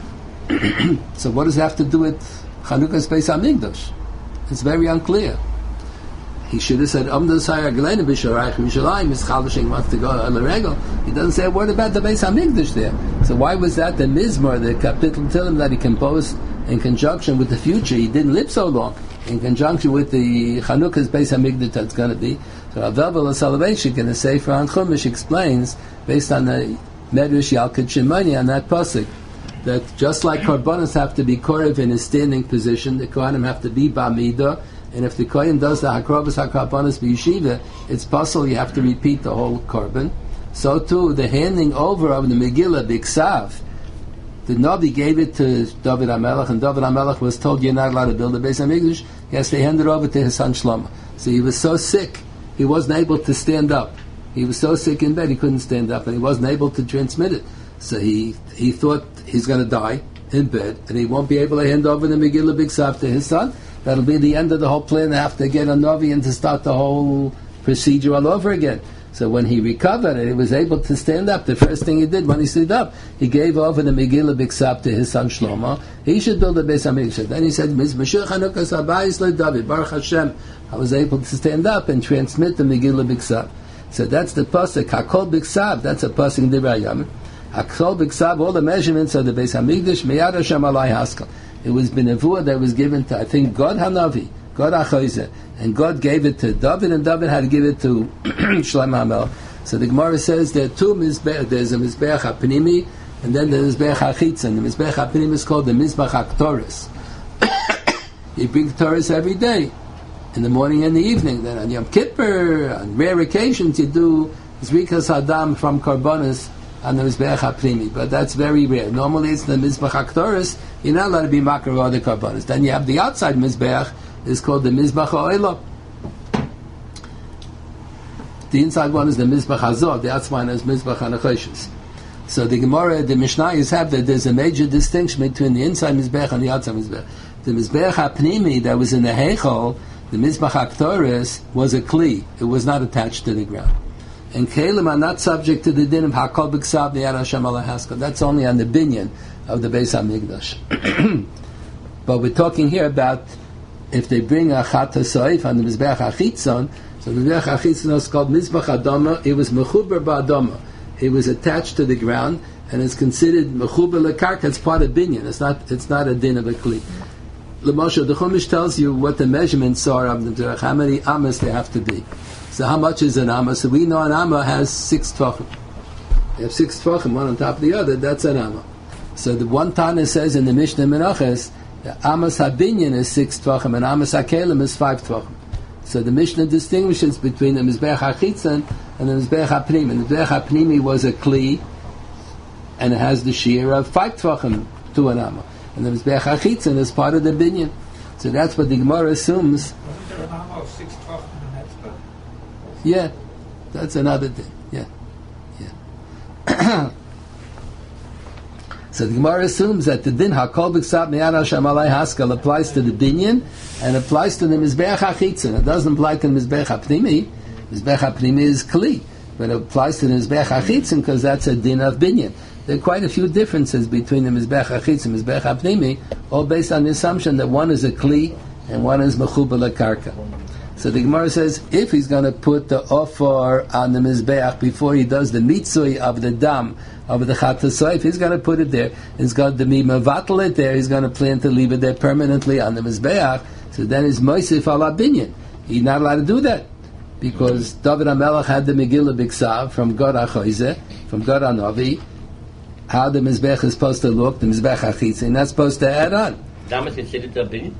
So what does it have to do with Chanukas Beis Hamikdash? It's very unclear. He should have said, Om Dasayar Gelena B'Sharayich Yerushalayim is Chalashing wants to go on the regal. He doesn't say a word about the Beis Hamikdash there. So why was that the Mizmor, the Kapitel Tilim that he composed in conjunction with the future? He didn't live so long. In conjunction with the Chanukah's Beis Hamikdash that's going to be. So Rav Velvel Soloveitchik in the Sefer on Chumash explains, based on the Medrash Yalkut Shimoni on that pasuk, that just like Korbanos have to be Korev in a standing position, the Kohanim have to be Ba'midah. And if the Kohen does the Hakrobas HaKarbanos B'Yeshiva, it's possible you have to repeat the whole Korban. So too, the handing over of the Megillah B'Ksav, the Navi gave it to David HaMelech, and David HaMelech was told, you're not allowed to build a Beis Hamikdash. He has to hand it over to his son Shlomo. So he was so sick, he wasn't able to stand up. He was so sick in bed, he couldn't stand up, and he wasn't able to transmit it. So he he thought he's going to die in bed, and he won't be able to hand over the Megillah B'Ksav to his son. That'll be the end of the whole plan. They have to get a Navi and to start the whole procedure all over again. So when he recovered and he was able to stand up, the first thing he did when he stood up, he gave over the Megillah B'Ksav to his son Shlomo. He should build a Beis HaMikdash. Then he said, Mizmashur Chanukas Habayis LeDavid, Baruch Hashem. I was able to stand up and transmit the Megillah B'Ksav. So that's the pasuk, Hakol B'Ksav, that's a pasuk in Divrei Hayamim. Hakol B'Ksav, all the measurements of the Beis HaMikdash, Meyad Hashem Alai Haskal. It was B'Nevuah that was given to, I think, God Hanavi, God HaChoyzeh. And God gave it to David, and David had to give it to Shlomo HaMelech. So the Gemara says there are two Mizbeach. There's a Mizbeach HaPnimi, and then there's Mizbeach HaChitzon. The Mizbeach HaPnimi is called the Mizbeach HaKtoris. You bring Torahs every day, in the morning and the evening. Then on Yom Kippur, on rare occasions, you do Zrikas Hadam from Karbonis on the Mizbeach HaPnimi. But that's very rare. Normally it's the Mizbeach HaKtoris. You're not allowed to be Makar or the Karbonis. Then you have the outside Mizbeach, is called the Mizbach HaOilah. The inside one is the Mizbach HaZor, the outside one is Mizbach HaNechoshes. So the Gemara, the Mishnayos have that there's a major distinction between the inside Mizbech and the outside Mizbech. The Mizbech HaPnimi that was in the Heichal, the Mizbach HaKtoris, was a Kli. It was not attached to the ground. And Kelim are not subject to the din of Hakol B'Ksav Meyad Hashem Alai Haskal. That's only on the binyan of the Beis HaMikdash. But we're talking here about if they bring a Chat HaSoif on the Mizbeach HaChitzon, so the Mizbeach HaChitzon is called Mizbeach Adama. It was Mechuber Ba'adama. It was attached to the ground, and it's considered Mechuber Lekarka. It's part of binyan. It's not. It's not a din of a kli. L'moshe, the Chumash tells you what the measurements are of the Mizbeach, how many amas they have to be. So how much is an amma? So we know an amma has six tvachim. You have six tvachim, one on top of the other. That's an amma. So the one Tana says in the Mishnah Menachos, the Amos HaBinyan is six tvachim and Amos HaKelim is five tvachim. So the Mishnah distinguishes between the Mizbeach HaChitzon and the Mizbeach HaPnimi. And the Mizbeach HaPnimi was a Kli, and it has the shear of five tvachim to an Amma. And the Mizbeach HaChitzon is part of the Binyan. So that's what the Gemara assumes. Wasn't there an Amma of six tvachim in that spot? Yeah, that's another thing. Yeah, yeah. So the Gemara assumes that the din Hakol B'Ksav Meyad Hashem Alai Haskal applies to the binyan and applies to the Mizbeach HaChitzon. It doesn't apply to the Mizbeach HaPnimi. Mizbeach HaPnimi is Kli, but it applies to the Mizbeach HaChitzon because that's a din of binyan. There are quite a few differences between the Mizbeach HaChitzon and Mizbeach HaPnimi, all based on the assumption that one is a Kli and one is Mechuber Lekarka. So the Gemara says, if he's going to put the offer on the Mizbeach before he does the mitzvah of the dam, of the Chat HaSoif, he's going to put it there. He's got the Mimavatal it there. He's going to plan to leave it there permanently on the Mizbeach. So then he's Moisif ala Binyan. He's not allowed to do that because David HaMelech had the Megillah B'Ksav from God HaChoyzeh, from God HaNavi. How the Mizbeach is supposed to look, the Mizbeach HaChitzon, not supposed to add on. Dam is considered a binyan?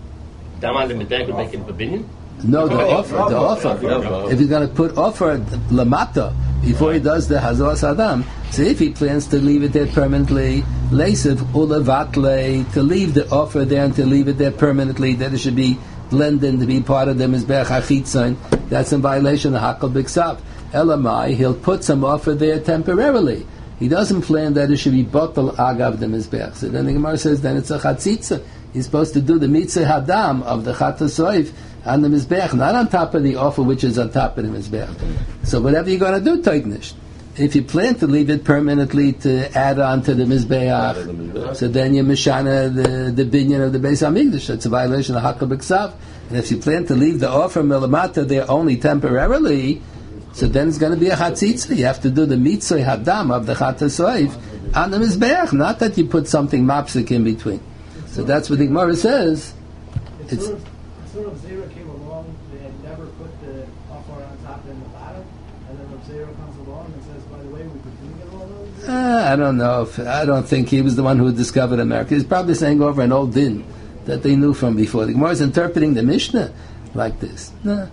Dam on the Mizbeach would make it a binyan? No, the offer, the offer. If he's going to put offer lamata before he does the Hazor Saddam, so if he plans to leave it there permanently, leisiv ulavatle, to leave the offer there and to leave it there permanently, that it should be blended to be part of the Mizbeach HaChitzon, that's in violation of Hakol B'Ksav. Elamai, he'll put some offer there temporarily. He doesn't plan that it should be bottle agav the Mizbeach. So then the Gemara says, then it's a chatzitza. He's supposed to do the mitzvah hadam of the Chat HaSoif on the Mizbeach, not on top of the offer which is on top of the Mizbeach. So whatever you're going to do, Teignish. If you plan to leave it permanently to add on to the Mizbeach, so then you mishana the, the binyan of the Beis HaMikdash. That's a violation of Hakol B'Ksav. And if you plan to leave the offer milamata there only temporarily, so then it's going to be a chatzitza. You have to do the mitzvah hadam of the Chat HaSoif on the Mizbeach, not that you put something mapsik in between. So that's what the Gemara says. It's Sort of Zera came along, they had never put the offer on top and the bottom, and then Zera comes along and says, by the way, we could do it all those. Uh, I don't know. If, I don't think he was the one who discovered America. He's probably saying over an old din that they knew from before. The Gemara is interpreting the Mishnah like this. No.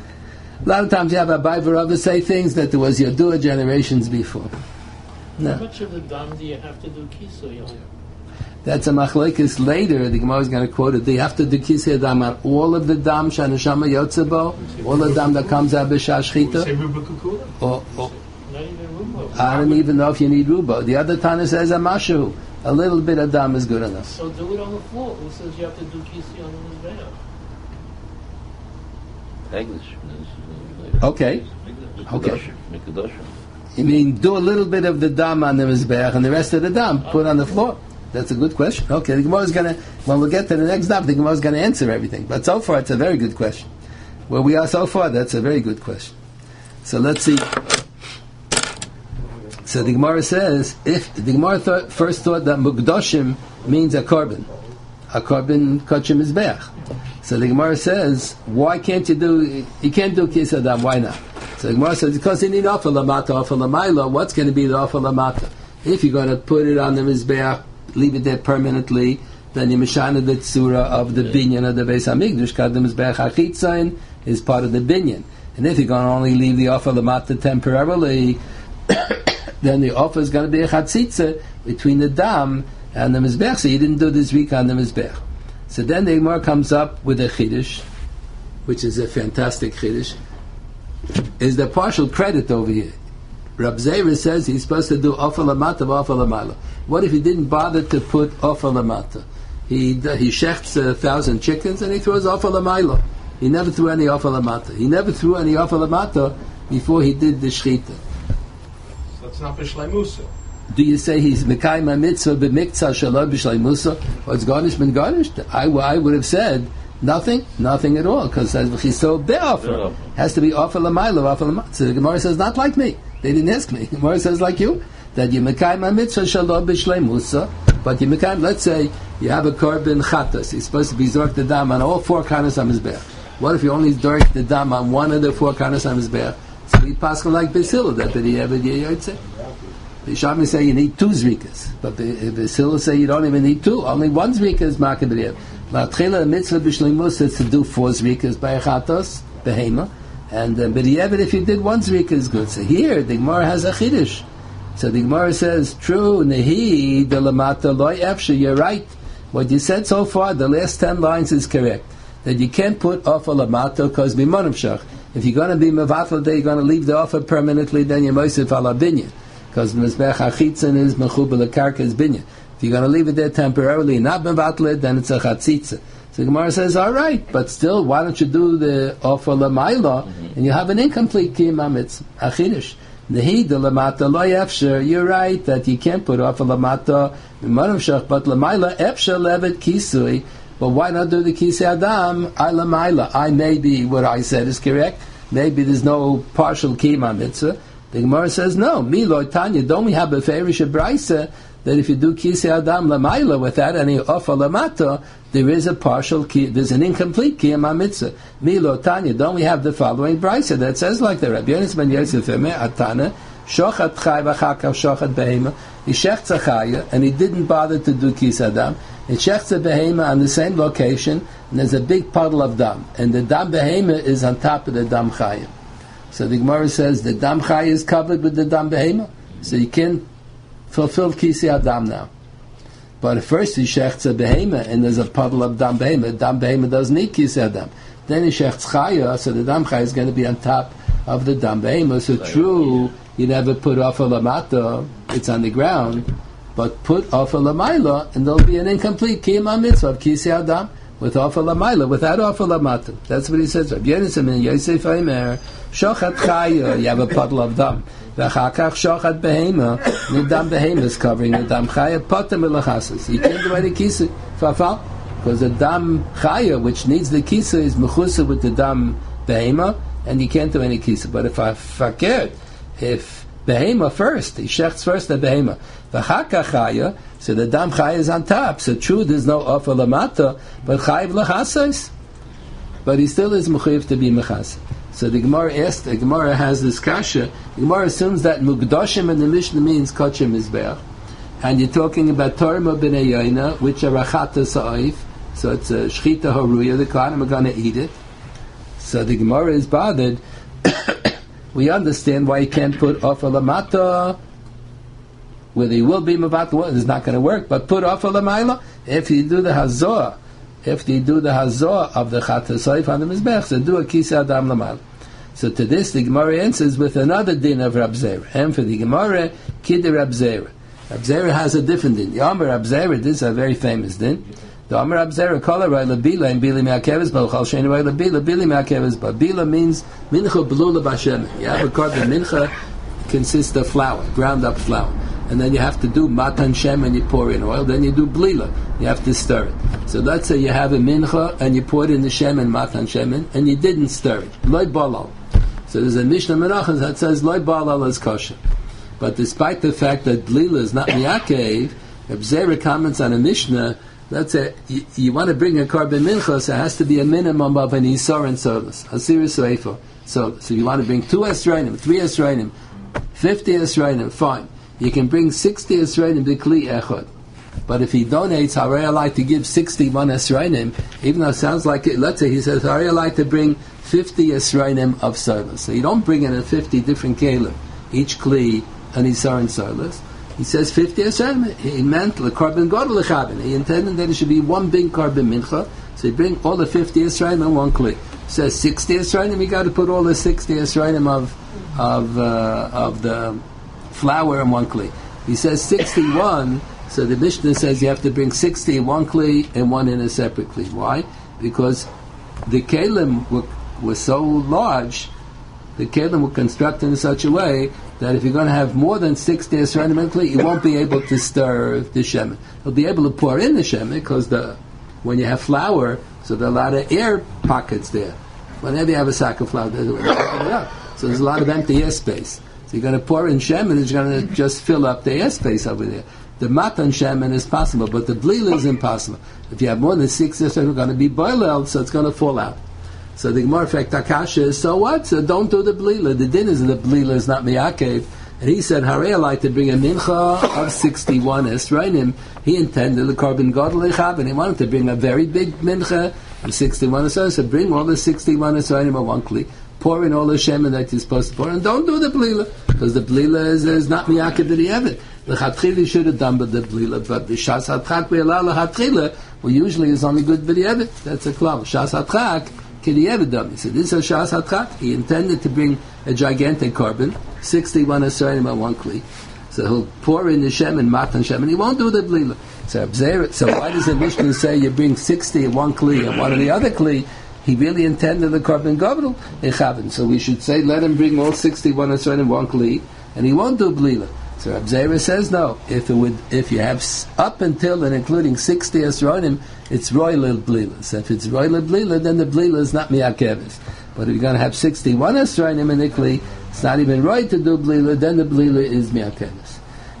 A lot of times you have a Baivarava say things that there was Yodua generations before. No. How much of the dam do you have to do kisoy on? That's a machlekes later. The Gemara is going to quote it. They have to do kisei dam on all of the dam shanashama yotzebo, all the dam that comes out b'shashchita. Or, or, I don't even know if you need rubo. The other Tana says a mashu. A little bit of dam is good enough. So do it on the floor. Who says you have to do kisei on the Mizbeach? Okay. Okay. You mean do a little bit of the dam on the mizbeach and the rest of the dam put on the floor? That's a good question. Okay, the Gemara is going to, when we get to the next dam, the Gemara is going to answer everything. But so far, it's a very good question. Where we are so far, that's a very good question. So let's see. So the Gemara says, if the Gemara thought, first thought that mukdoshim means a korban, a korban kachim mizbeach. So the Gemara says, why can't you do? You can't do kis adam. Why not? So the Gemara says, because you need offer lamata, offer lamayla. What's going to be the offer lamata? If you're going to put it on the mizbeach, leave it there permanently, then you mishana the tzura of the binyan of the Beis Hamikdash. Kad the mizbeach hachitzayin is part of the binyan. And if you're going to only leave the offer lamata temporarily, then the offer is going to be a chatzitza between the dam and the mizbeach. So you didn't do this week on the mizbeach. So then the Gemara comes up with a chiddush, which is a fantastic chiddush. Is the partial credit over here? Rab Zera says he's supposed to do offer lamata of offer lamayla. What if he didn't bother to put offer lamata? He he shechts a thousand chickens and he throws offer lamayla. He never threw any offer lamata. He never threw any offer lamata before he did the shchita. So it's not b'shlei musa. Do you say he's mekayim a mitzvah b'miktzah shalom b'shlei musa, or it's garnished been garnished? I, I would have said nothing, nothing at all, because he's so be'offer. Has to be offer lamayla, offer lamata. So the Gemara says, not like me. They didn't ask me. The Gemara says, like you, that you mekayim a mitzvah shalom b'shlei musa, but you mekayim, let's say you have a korban chatas. He's supposed to be zork the dam on all four kanas on his bear. What if you only zork the dam on one of the four kanas on his bear? So we pass like Basil, that did he ever say? The Shami say you need two zrikas, but the Basil say you don't even need two. Only one zrika is makah b'di'ev. L'atchila mitzvah b'shleimus is to do four zrikas by chatos behema, and uh, b'di'ev if you did one zrika is good. So here the Gemara has a chiddush. So the Gemara says, true, nehi de lamata loy efshe. You're right. What you said so far, the last ten lines is correct. That you can't put offer lamata because b'monim shach. If you're going to be mevatel, you're going to leave the offer permanently. Then you're moisef ala binyan. Because mizbech hachitzin is mechubel lekarka is binyan. If you're going to leave it there temporarily, not mevatel, then it's a chatzitza. So the Gemara says, all right, but still, why don't you do the offer lamayla, and you have an incomplete kiyum mitzvah achidush. Nehi de lamata lo efsher. You're right that you can't put offer lamata b'monim shach, but lamayla efsher levet kisui. But why not do the kisei adam? I lamayla. I maybe what I said is correct. Maybe there's no partial kiyum mitzvah. The Gemara says, no, Milo, Tanya, don't we have a ferish brisa that if you do kisei adam lamayla without any offer lamata, there is a partial ki, there's an incomplete kiyam mitzvah. Milo, Tanya, don't we have the following brisa that says like the Rabbi Yonis ben Yosef Eme, Atana, shochat chay v'chakav shochat behema, he shechtza chaya, and he didn't bother to do kisei adam, he shechtza behema on the same location, and there's a big puddle of dam, and the dam behema is on top of the dam chaya. So the Gemara says the dam chaya is covered with the dam behema, so you can fulfill kisei adam now. But first he shechts a behema, and there's a puddle of dam behema. Dam behema doesn't need kisei adam. Then he shechts chaya, so the dam chaya is going to be on top of the dam behema. So true, you never put off a lamata, it's on the ground, but put off a lamayla, and there'll be an incomplete kiyum mitzvah of kisei adam with off a lamayla, without off a lamata. That's what he says. Rabbi Yonis ben Yosef Aimer, shochat chaya, you have a puddle of dam. V'chakach shochat behema, the dam behema is covering the dam chaya, potem elachasas. You can't do any kisei, fafal, because the dam chaya, which needs the kisei, is mechusa with the dam behema, and you can't do any kisei. But if I fakir, if behema first, he shechts first the behema, v'chakach chaya, so the dam chaya is on top. So true, there's no offer lamata, but chayiv lachasas. But he still is mechuyev to be mechas. So the Gemara asked, the Gemara has this kasha, the Gemara assumes that mukdoshim in the Mishnah means kachim mizbeach, and you're talking about torma b'nei yaina, which are rachata sa'if, so it's a shchita haruya, the kohanim are going to eat it. So the Gemara is bothered. We understand why you can't put offer lamata, where they will be mevat, it's not going to work, but put offer lamayla, if you do the hazor, if you do the hazor of the chata sa'if on the mizbech, so do a kisei adam lamayla. So to this, the Gemara answers with another din of Rab Zera. And for the Gemara, kid Rab Zera. Rab Zera has a different din. Yomer Rab Zera, this is a very famous din. The Amar Abzera Kala Rai Labila and Bili Me'akeves Ba Chal Shein Rai Labila Bili Me'akeves Ba. Bila means Mincha Belula B'Shemen. You have a carbon Mincha consists of flour, ground up flour. And then you have to do Matan Shem and you pour in oil. Then you do Blila. You have to stir it. So let's say you have a Mincha and you pour it in the Shem and Matan Shemen and you didn't stir it. Loi Balal. So there's a Mishnah Menachos that says Loi Balal is kosher. But despite the fact that Blila is not Miyakev, Reb Zera comments on a Mishnah. Let's say you, you want to bring a carbon mincha, so it has to be a minimum of an isar and sodas, asiris soefa. So, so you want to bring two esrainim, three esrainim, fifty esrainim, fine. You can bring sixty esrainim to kli echad. But if he donates, harei alai to give sixty-one esrainim, even though it sounds like it, let's say he says harei alai to bring fifty esrainim of sodas. So you don't bring in a fifty different kelim, each kli an isar and sodas. He says fifty esrainim. He meant the carbon gadol lechabin. He intended that it should be one big carbon mincha. So you bring all the fifty esrainim in one kli. He says sixty esrainim. You got to put all the sixty esrainim of of uh, of the flour in one kli. He says sixty-one. So the Mishnah says you have to bring sixty in one kli and one in a separate kli. Why? Because the kelim were, were so large. The kelim were constructed in such a way that if you're going to have more than sixty esrainim in kli, you won't be able to stir the shemen. You'll be able to pour in the shemen because the when you have flour, so there are a lot of air pockets there. Whenever you have a sack of flour, there's a so there's a lot of empty air space. So you're going to pour in shemen, it's going to just fill up the air space over there. The matan shemen is possible, but the blila is impossible. If you have more than sixty esrainim, it's going to be boiled, so it's going to fall out. So the Gemara fact Takasha is, so what? So don't do the blila. The din is the blila is not miyakev. And he said, Harei alai to bring a mincha of sixty-one esrainim. He intended the carbon gadol echab, and he wanted to bring a very big mincha of sixty-one esrainim. So bring all the sixty-one esrainim in one kli, pour in all the shemen that you're supposed to pour, and don't do the blila, because the blila is, is not miyakev that he have it. The chatchila should have done with the blila, but the shas hatchak we allow the chatchila, well, usually is only good v'di'evet. That's a klal. Shas hatchak. So this is a Shas Hatchat. He intended to bring a gigantic carbon, sixty-one esrainim on one kli. So he'll pour in the shem and matan shem, and he won't do the blila. So, so why does the Mishnah say you bring sixty in one kli and one in the other kli? He really intended the carbon gadol echavin. So we should say let him bring all sixty-one esrainim in one kli, and he won't do blila. So Reb Zera says no. If it would, if you have up until and including sixty esrainim, it's royal blila. So if it's royal blila, then the blila is not miyakeves. But if you're going to have sixty-one esrainim in the kli, it's not even right to do blila. Then the blila is miyakeves.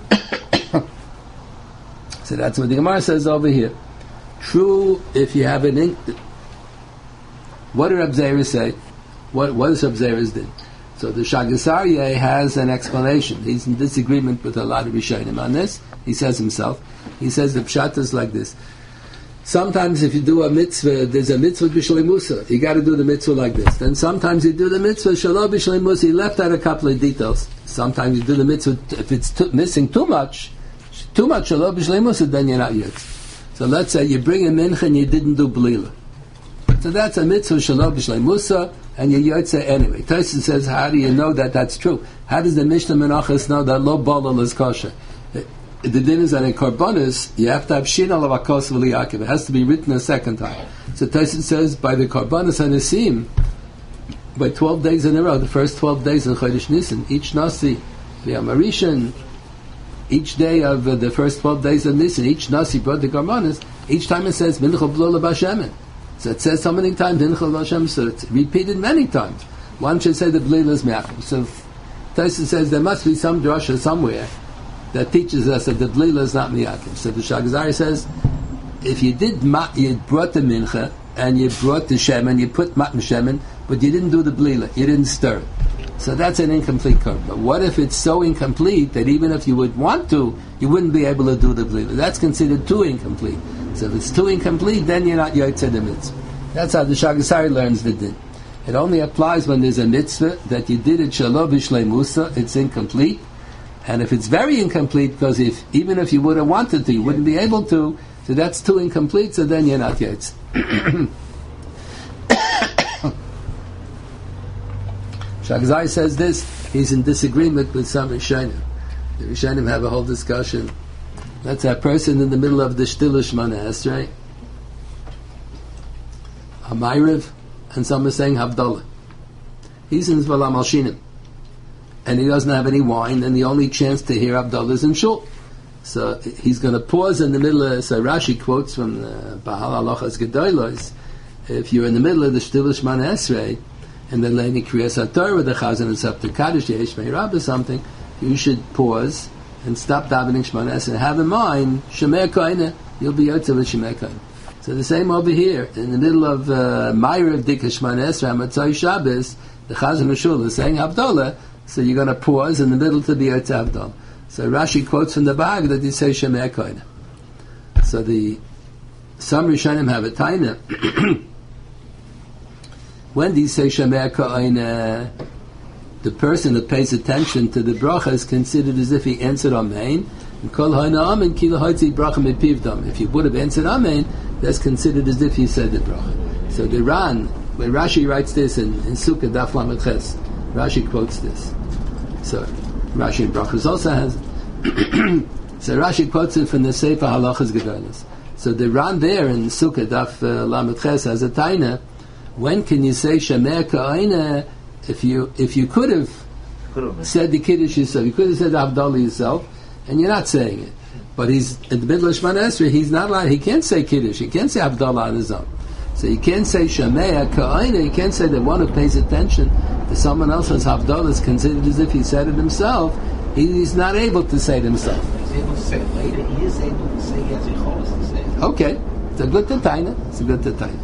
So that's what the Gemara says over here. True, if you have an ink. What did Reb Zera say? What what is Reb Zera's din? So the Shagas Aryeh has an explanation. He's in disagreement with a lot of Rishonim on this. He says himself. He says the pshat is like this. Sometimes if you do a mitzvah, there's a mitzvah b'shalei musa. You got to do the mitzvah like this. Then sometimes you do the mitzvah shalom b'shalei musa. He left out a couple of details. Sometimes you do the mitzvah, if it's too, missing too much, too much shalom b'shalei musa, then you're not yet. So let's say you bring a mincha and you didn't do blila. So that's a mitzvah shalom b'shalei musa, and you yotze anyway. Tyson says, how do you know that that's true? How does the Mishnah Menachos know that lo balal is kosher? The din is that in Karbonis, you have to have shin alav akos v'liyakiv. It has to be written a second time. So Tyson says, by the Karbonis Hanasim, by twelve days in a row, the first twelve days in Chodesh Nisan, each Nasi, the Amarishan, each day of uh, the first twelve days of Nisan, each Nasi brought the Karbonis, each time it says, Mincha B'lo L'Bashemen. So it says so many times, Mincha L'Bashemen, so it's repeated many times. One should say the B'lila is Me'akim. So Tyson says there must be some drasha somewhere that teaches us that the blila is not miyakim. So the Shagas Aryeh says, if you did ma- you brought the mincha and you brought the shemen, you put matan shemen, but you didn't do the blila, you didn't stir it. So that's an incomplete korban. But what if it's so incomplete that even if you would want to, you wouldn't be able to do the blila? That's considered too incomplete. So if it's too incomplete, then you're not yotzei the mitzvah. That's how the Shagas Aryeh learns the din. It only applies when there's a mitzvah that you did it shalom b'shlei musa, it's incomplete. And if it's very incomplete, because if even if you would have wanted to, you wouldn't be able to, so that's too incomplete, so then you're not yet. Shagas says this, he's in disagreement with some Rishonim. The Rishonim have a whole discussion. That's a person in the middle of the Shtilah Shmona Esrei, Hamayriv, and some are saying Havdalah. He's in Zvalam Alshinim, and he doesn't have any wine, and the only chance to hear Havdalah is in Shul. So he's going to pause in the middle of, so Rashi quotes from the Bahal Halachas Gedolos, if you're in the middle of the Shtil Shemana Esrei, and then Leini Kriyas HaTorah with the Chazan and Sapter Kaddish, Yesh Meirab or something, you should pause and stop davening Shemana Esrei and have in mind, Shemei Koine, you'll be Yotze with Shemei Koine. So the same over here, in the middle of uh, Ma'ariv Dika Shemana Esrei, Matzai Shabbos, the Chazan Shul is saying Havdalah, so you're going to pause in the middle to be Yotze Havdalah. So Rashi quotes from the Bag that he says Shemei Koine. So the some Rishonim have a taina. When they say Shemei Koine, the person that pays attention to the bracha is considered as if he answered Amen. And Kol Haina Amen Kila Haitzi Bracha Mepivdam. If you would have answered Amen, that's considered as if he said the bracha. So the Ran, when Rashi writes this in, in Sukkah Daf Lamed Ches, Rashi quotes this. So Rashi in Brachos also has. So Rashi quotes it from the Sefer Halachas Gedolos. So the Ran there in Sukkah Daf uh, Lamed Ches has a taina. When can you say Shemei Koine if you if you could have said the Kiddush yourself, you could have said the Havdalah yourself, and you're not saying it. But he's in the middle of Shemana Esrei, he's not allowed, he can't say Kiddush, he can't say Havdalah on his own. So you can't say Shemei Koine, you can't say that one who pays attention to someone else's Havdalah is considered as if he said it himself. He's not able to say it himself. He's able to say it later. He is able to say he has a chos to say it. Okay, it's a good taina. It's a good taina.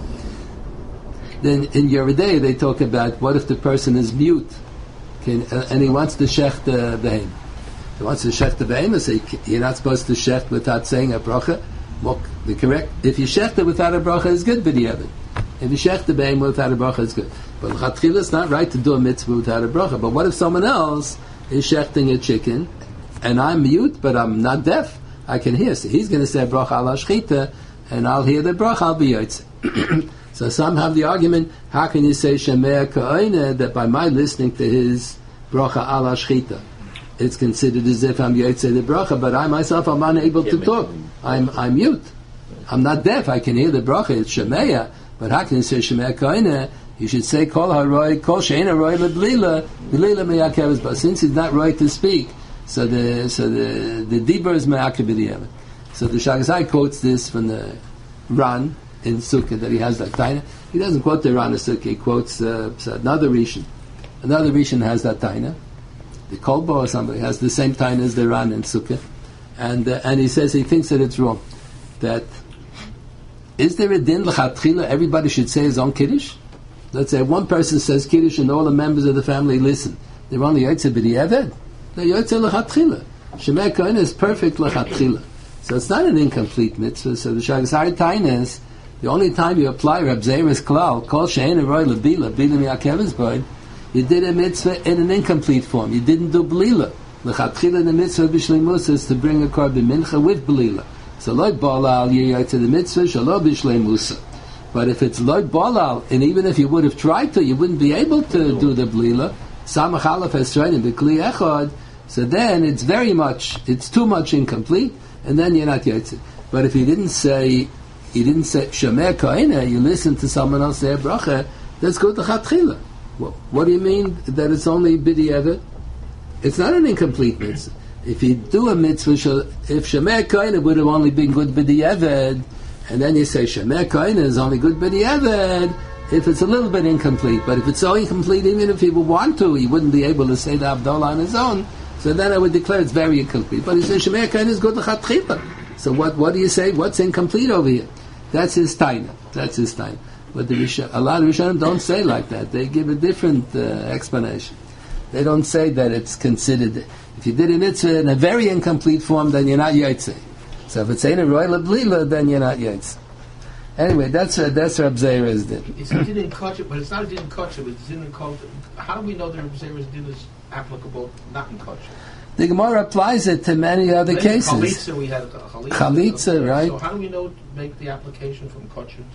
Then in Yeridei they talk about what if the person is mute, can, uh, and he wants to shech the behem. He wants to shech the behem, and say you're not supposed to shech without saying a bracha. Well, the correct if you shech it without a bracha is good, b'diavad. If you shech the behem without a bracha is good. But l'chatchila it's not right to do a mitzvah without a bracha. But what if someone else is shechting a chicken, and I'm mute, but I'm not deaf? I can hear. So he's going to say bracha ala shchita, and I'll hear the bracha. I'll be yotze. So some have the argument: how can you say Shemei Koine that by my listening to his bracha ala shchita, it's considered as if I'm yotze the bracha, but I myself am unable to talk. I'm I'm mute. I'm not deaf. I can hear the bracha. It's Shemei. But how can you say Shemei Koine? You should say Kol Haroi, Kol Shein Haroi LeBlila, Blila Me'akev. But since he's not right to speak, so the so the the Dibur is Me'akev B'diavad. So the Shagasai quotes this from the Ran in Sukkah that he has that taina. He doesn't quote the Ran in Sukkah. He quotes uh, another Rishon. Another Rishon has that taina. The Kolbo or somebody has the same taina as the Ran in Sukkah, and uh, and he says he thinks that it's wrong. That is there a din l'chatchila? Everybody should say his own kiddush. Let's say one person says Kiddush and all the members of the family listen. They're only Yotze B'diavad. They're Yotze L'chatchila. Shemei Koine is perfect L'chatchila. So it's not an incomplete mitzvah. So the Shagasari Taina is, the only time you apply Reb Zera's Klal, Kol She'en Aroi L'Bila, Bila Mi'akev's Boyd, you did a mitzvah in an incomplete form. You didn't do Blila. L'chatchila, the mitzvah of B'shleimus is to bring a korban mincha with Blila. So Loi Ba'ala Al Yiyot to the mitzvah, Shalom B'shleimusa. But if it's loy balal, and even if you would have tried to, you wouldn't be able to do the blila. Samach Aleph Esrainim b'kli echad. So then it's very much, it's too much incomplete, and then you're not yotze. But if you didn't say, you didn't say Shemei Koine, you listen to someone else say a bracha, that's good to chatchila. Well, what do you mean that it's only b'diavad? It's not an incomplete mitzvah. If you do a mitzvah, if Shemei Koine would have only been good b'diavad, and then you say Shemei Koine is only good b'diavad if it's a little bit incomplete. But if it's so incomplete, even if he would want to, he wouldn't be able to say the Havdalah on his own. So then I would declare it's very incomplete. But he says Shemei Koine is good l'chatchila. So what what do you say? What's incomplete over here? That's his taina. That's his taina. But the Rishonim, a lot of Rishonim don't say like that. They give a different uh, explanation. They don't say that it's considered. If you did a mitzvah in a very incomplete form, then you're not yotze. So if it's ain't a royal blila, then you're not yotze. Anyway, that's uh, that's Reb Zera's din. It's a din in kosher, but it's not a din in kosher, but it's a din in kosher. How do we know that Reb Zera's din is applicable not in kosher? The Gemara applies it to many other Maybe cases. Chalitza, we had chalitza. Chalitza, right? So how do we know to make the application from kosher to?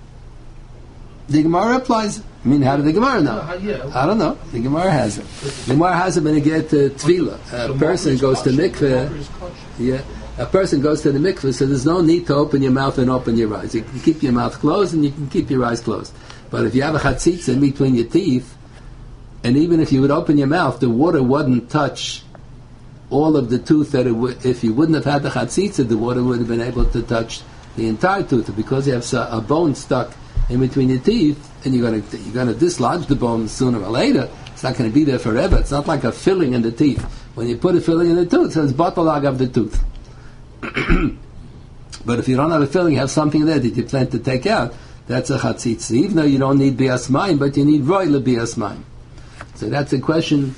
The Gemara applies. I mean, how did the Gemara know? Uh, yeah. I don't know. The Gemara has it. The Gemara has it when you get to Tvila. A person goes to mikveh. Yeah. a person goes to the mikveh, so there's no need to open your mouth and open your eyes. You can keep your mouth closed and you can keep your eyes closed. But if you have a chatzitza in between your teeth, and even if you would open your mouth, the water wouldn't touch all of the tooth that it would. If you wouldn't have had the chatzitza, the water would have been able to touch the entire tooth. Because you have a bone stuck in between your teeth, and you're going to you're going to dislodge the bone sooner or later. It's not going to be there forever. It's not like a filling in the teeth. When you put a filling in the tooth, so it's batalag of the tooth. But if you don't have a filling, you have something there that you plan to take out. That's a chatzitza. Even though you don't need bias mayim, but you need roy lebias mayim. So that's a question.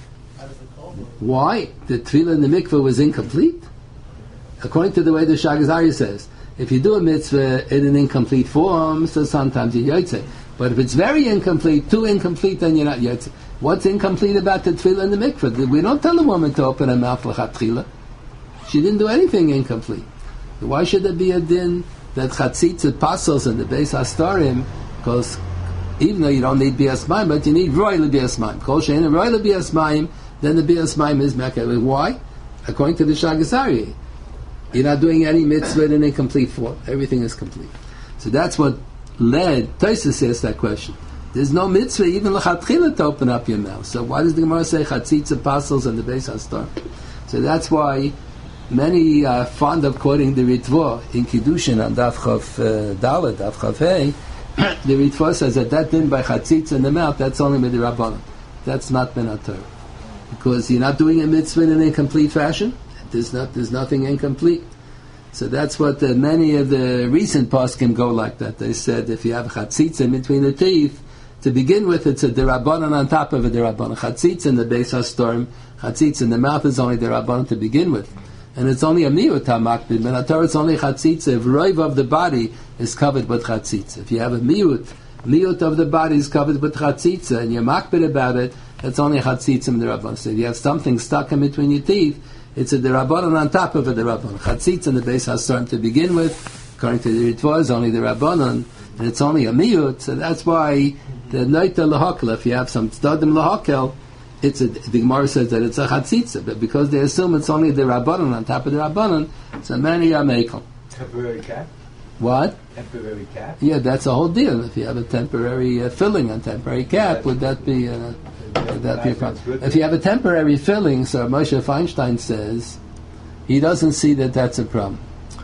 Why the tefillah in the mikveh was incomplete? According to the way the Shagazari says, if you do a mitzvah in an incomplete form, so sometimes you yotze. But if it's very incomplete, too incomplete, then you're not yotze. What's incomplete about the tefillah in the mikveh? We don't tell a woman to open her mouth l'chatchila. She didn't do anything incomplete. Why should there be a din that chatzitza passos in the Beis Hastarim? Because even though you don't need bias mayim, but you need roy lebias mayim. Kol she'en roy lebias mayim, then the bias mayim is mekah. Why? According to the Shagazari, you're not doing any mitzvah in an incomplete form. Everything is complete. So that's what led Tosfos asked that question. There's no mitzvah even l'chatchila to open up your mouth. So why does the Gemara say chatzitza passos on the Beis Hastarim? So that's why many are fond of quoting the Ritva in Kiddushin on Daf Chav uh, Dalet, Daf Chav Hey. The Ritva says that that din by chatzitza in the mouth, that's only midirabbanan. That's not min haTorah. Because you're not doing a mitzvah in an incomplete fashion. There's not, there's nothing incomplete. So that's what the, many of the recent poskim go like that. They said if you have chatzitza in between the teeth, to begin with, it's a derabbanan on top of a derabbanan. Chatzitza in the Beis Hastarim, chatzitza in the mouth is only derabbanan to begin with. And it's only a miut hamakbid. Min haTorah it's only chatzitza. If roiv of the body is covered with chatzitza. If you have a miut, miut of the body is covered with chatzitza, and you're makbid about it, it's only chatzitza in the rabbanon. So if you have something stuck in between your teeth, it's a derabbanon on top of a derabbanon. Chatzitza in the Beis Hastarim to begin with, according to the Ritva, is only the rabbanon, and it's only a miut. So that's why the noita lahakel. If you have some tzadim lahakel, it's a, the Gemara says that it's a chatzitza, but because they assume it's only the rabbanon on top of the rabbanon, so many are mekel. Temporary cap? What? Temporary cap? Yeah, that's a whole deal. If you have a temporary uh, filling on temporary cap, would that be uh, would that be a problem? If you have a temporary filling, so Moshe Feinstein says, he doesn't see that that's a problem.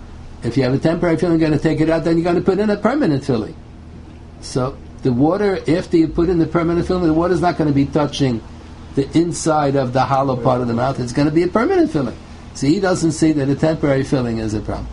If you have a temporary filling, you're going to take it out, then you're going to put in a permanent filling. So the water, after you put in the permanent filling, the water's not going to be touching the inside of the hollow part of the mouth. It's going to be a permanent filling. So he doesn't see that a temporary filling is a problem.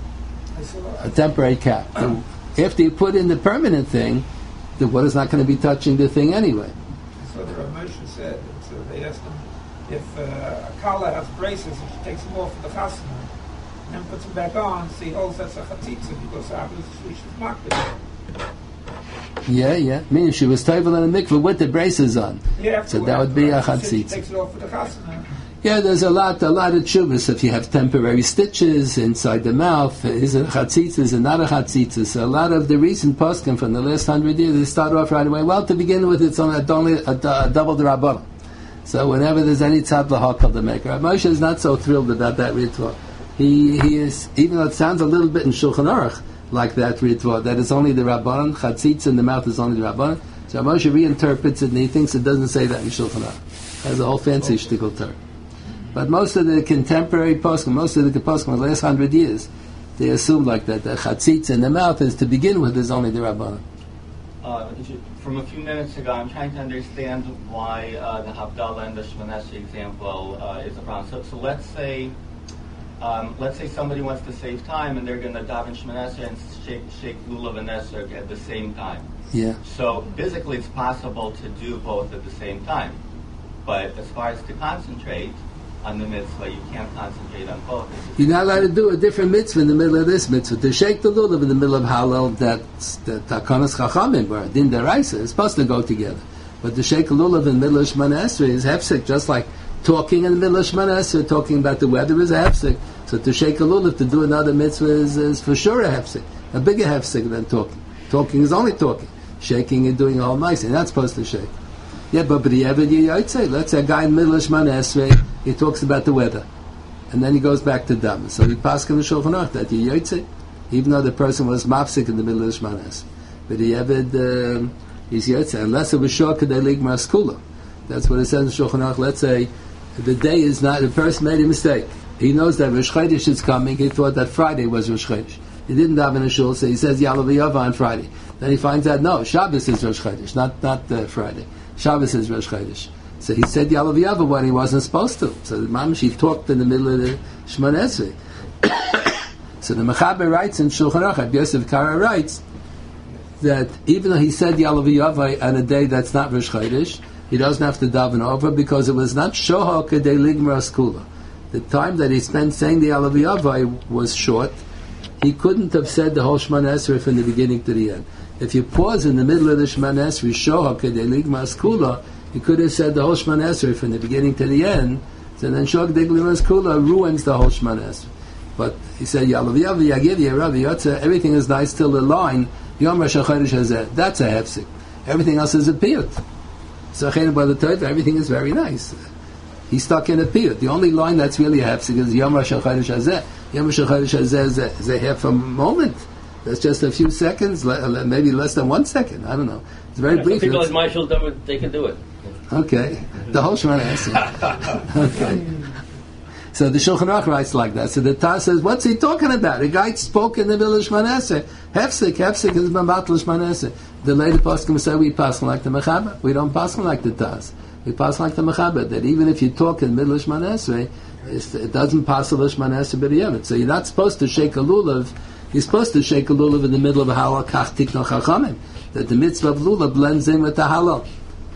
A temporary cap. So after you put in the permanent thing, the water's not going to be touching the thing anyway. So the Rav Moshe said, so they asked him, if uh, a kala has braces, if she takes them off for the chasana, and then puts them back on, so he holds that's a chatzitza, because obviously she's mocked it. Yeah, yeah. I mean, she was toivel in a mikveh with the braces on. Yeah, so that would be a chatzitza. She takes it off for the chasana. Yeah, there's a lot, a lot of tshuvas. If you have temporary stitches inside the mouth, is it a chatzitza, is it not a chatzitza? So a lot of the recent poskim from the last hundred years, they start off right away. Well, to begin with, it's only, only a, a, a double derabbanan. So whenever there's any tzad lahakal to make, Rav Moshe is not so thrilled about that ritva. He he is, even though it sounds a little bit in Shulchan Aruch like that ritva, that it's only the rabbanan, chatzitza in the mouth is only the rabbanan. So Rav Moshe reinterprets it and he thinks it doesn't say that in Shulchan Aruch. Has a whole fancy okay. shtickle term. But most of the contemporary poskim, most of the poskim in the last hundred years, they assume like that. The chatzitza in the mouth is to begin with is only the rabbanan. Uh, from a few minutes ago, I'm trying to understand why uh, the Havdalah and the Shemona Esrei example uh, is a problem. So, so let's say, um, let's say somebody wants to save time and they're going to daven Shemona Esrei and shake, shake lulav and esrog at the same time. Yeah. So physically, it's possible to do both at the same time, but as far as to concentrate on the mitzvah, you can't concentrate on both. You're not allowed to do a different mitzvah in the middle of this mitzvah. To shake the lulav in the middle of Hallel, that's the Takanas Chachamim, or Din Deraisa, is supposed to go together. But to shake the lulav in the middle of Shemona Esrei is hefsek, just like talking in the middle of Shemona Esrei, talking about the weather is a hefsek. So to shake a lulav, to do another mitzvah is, is for sure a hefsek, a bigger hefsek than talking. Talking is only talking. Shaking and doing all mice, and not supposed to shake. Yeah, but b'di'evad yiyotze. Let's say a guy in the middle of Shemona Esrei, he talks about the weather. and then he goes back to dam. So he passed in the Shulchan Aruch that you yotze, even though the person was mafsik in the middle of the Shmanes. But he ever uh, he's yotze, unless it was short kadei ligmar skula. That's what it says in Shulchan Aruch. Let's say the day is not, the person made a mistake. He knows that Rosh Chodesh is coming. He thought that Friday was Rosh Chodesh. He didn't daven a shul, so he says Yalav Yava on Friday. Then he finds out, no, Shabbos is Rosh Chodesh, not not uh, Friday. Shabbos is Rosh Chodesh. So he said Yalav Yava when he wasn't supposed to. So the Mamash, he talked in the middle of the Shemon Esrei. So the Mechaber writes in Shulchan Aruch, Yosef Kara writes that even though he said Yalav Yava on a day that's not Rosh Chodesh, he doesn't have to daven over because it was not Shoha Kedei Ligmar Skula. The time that he spent saying the Yalav Yava was short. He couldn't have said the whole Shemon Esrei from the beginning to the end. If you pause in the middle of the Shemon Esrei, Shoha Kedei Ligmar Skula, he could have said the whole Shemon Esrei from the beginning to the end. So then Shoha Kedei Ligmar Skula ruins the whole Shemon Esrei. But he said Yalav Yava, Yagiv Yerav Yotze, everything is nice till the line Yom Rosh Chodesh Hazeh. That's a hefsek. Everything else is a piyut. So by the Torah, everything is very nice. He's stuck in a piyut. The only line that's really a hefsek is Yom Rosh Chodesh Hazeh. Yom Rosh Chodesh Hazeh is a, is a half a moment. That's just a few seconds, maybe less than one second. I don't know. It's very yeah, brief. Some people like my shul, they can do it. Okay. The whole Shemana Esrei. Okay. So the Shulchan Aruch writes like that. So the Taz says, what's he talking about? A guy spoke in the middle of Shemana Esrei. Hefsek, hefsek is Mamatl Shemana Esrei. The later Poskim say we pass like the Mechaber. We don't pass like the Taz. We pass like the Mechaber. That even if you talk in the middle of Shemana Esrei, it doesn't pass the Shemana Esrei b'diavad. So you're not supposed to shake a lulav. You're supposed to shake a lulav in the middle of a halal kach tikno chachamim. That the mitzvah of lulav blends in with the halal.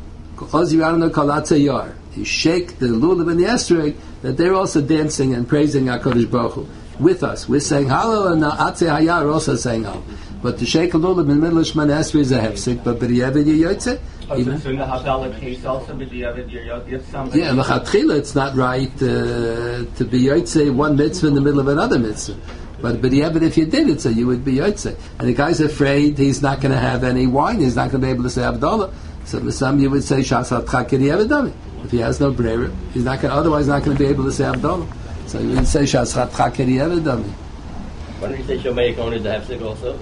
You shake the lulav and the esrog, that they're also dancing and praising HaKadosh Baruch Hu with us. We're saying halal, and the Atzei Hayah are also saying halal. But to shake a lulav in the middle of Shemana Esrei is a hefsek, but b'diavad you yotze. Even so in the Havdalah case also b'diavad you yotze. If somebody yeah, l'chatchila it's not right uh, to be yotze one mitzvah in the middle of another mitzvah. But b'diavad if you did it, so you would be yotze. And the guy's afraid he's not going to have any wine, he's not going to be able to say Havdalah. So the some you would say Shasat Chakiri Evedami. If he has no brera, he's not going. Otherwise, not going to be able to say Havdalah. So you would say Shasat Chakiri Evedami. Why don't you say Shomei Kon is the hefsek also?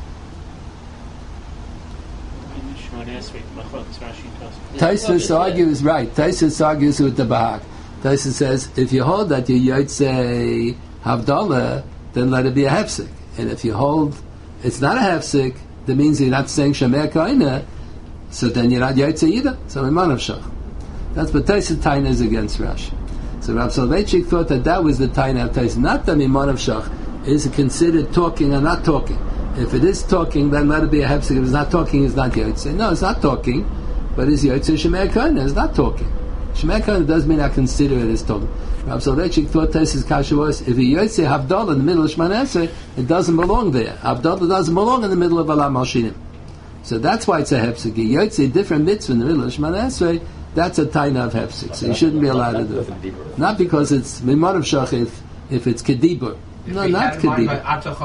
Taisus argues right. Taisus argues with the Bahag. Taisus says if you hold that you yotze Havdalah, then let it be a hefsek. And if you hold it's not a hefsek, that means you're not saying Shemei Koina. So then you're not yotze either. So Iman of Shach. That's what Taisus Taina is against Rashi. So Rav Soloveitchik thought that that was the Taina of Taisus. Not that Iman of Shach is considered talking or not talking. If it is talking, then let it be a hefsek. If it's not talking, it's not yotze. No, it's not talking, but it's yotze Shemei Koina. It's not talking. Shemei Koina does mean I consider it as talking. Rav Soloveitchik thought Taisus Kasha was if he yotze Havdalah in the middle of Shemana Esrei, it doesn't belong there. Havdalah doesn't belong in the middle of Alam Malshinim. So that's why it's a hefsek. Yotze, different mitzvah in the middle of Shemana Esrei, that's a taina of hefsek. So you shouldn't be allowed to do it. Not because it's mimon of shach if, if it's kedibur. No, not kedibur.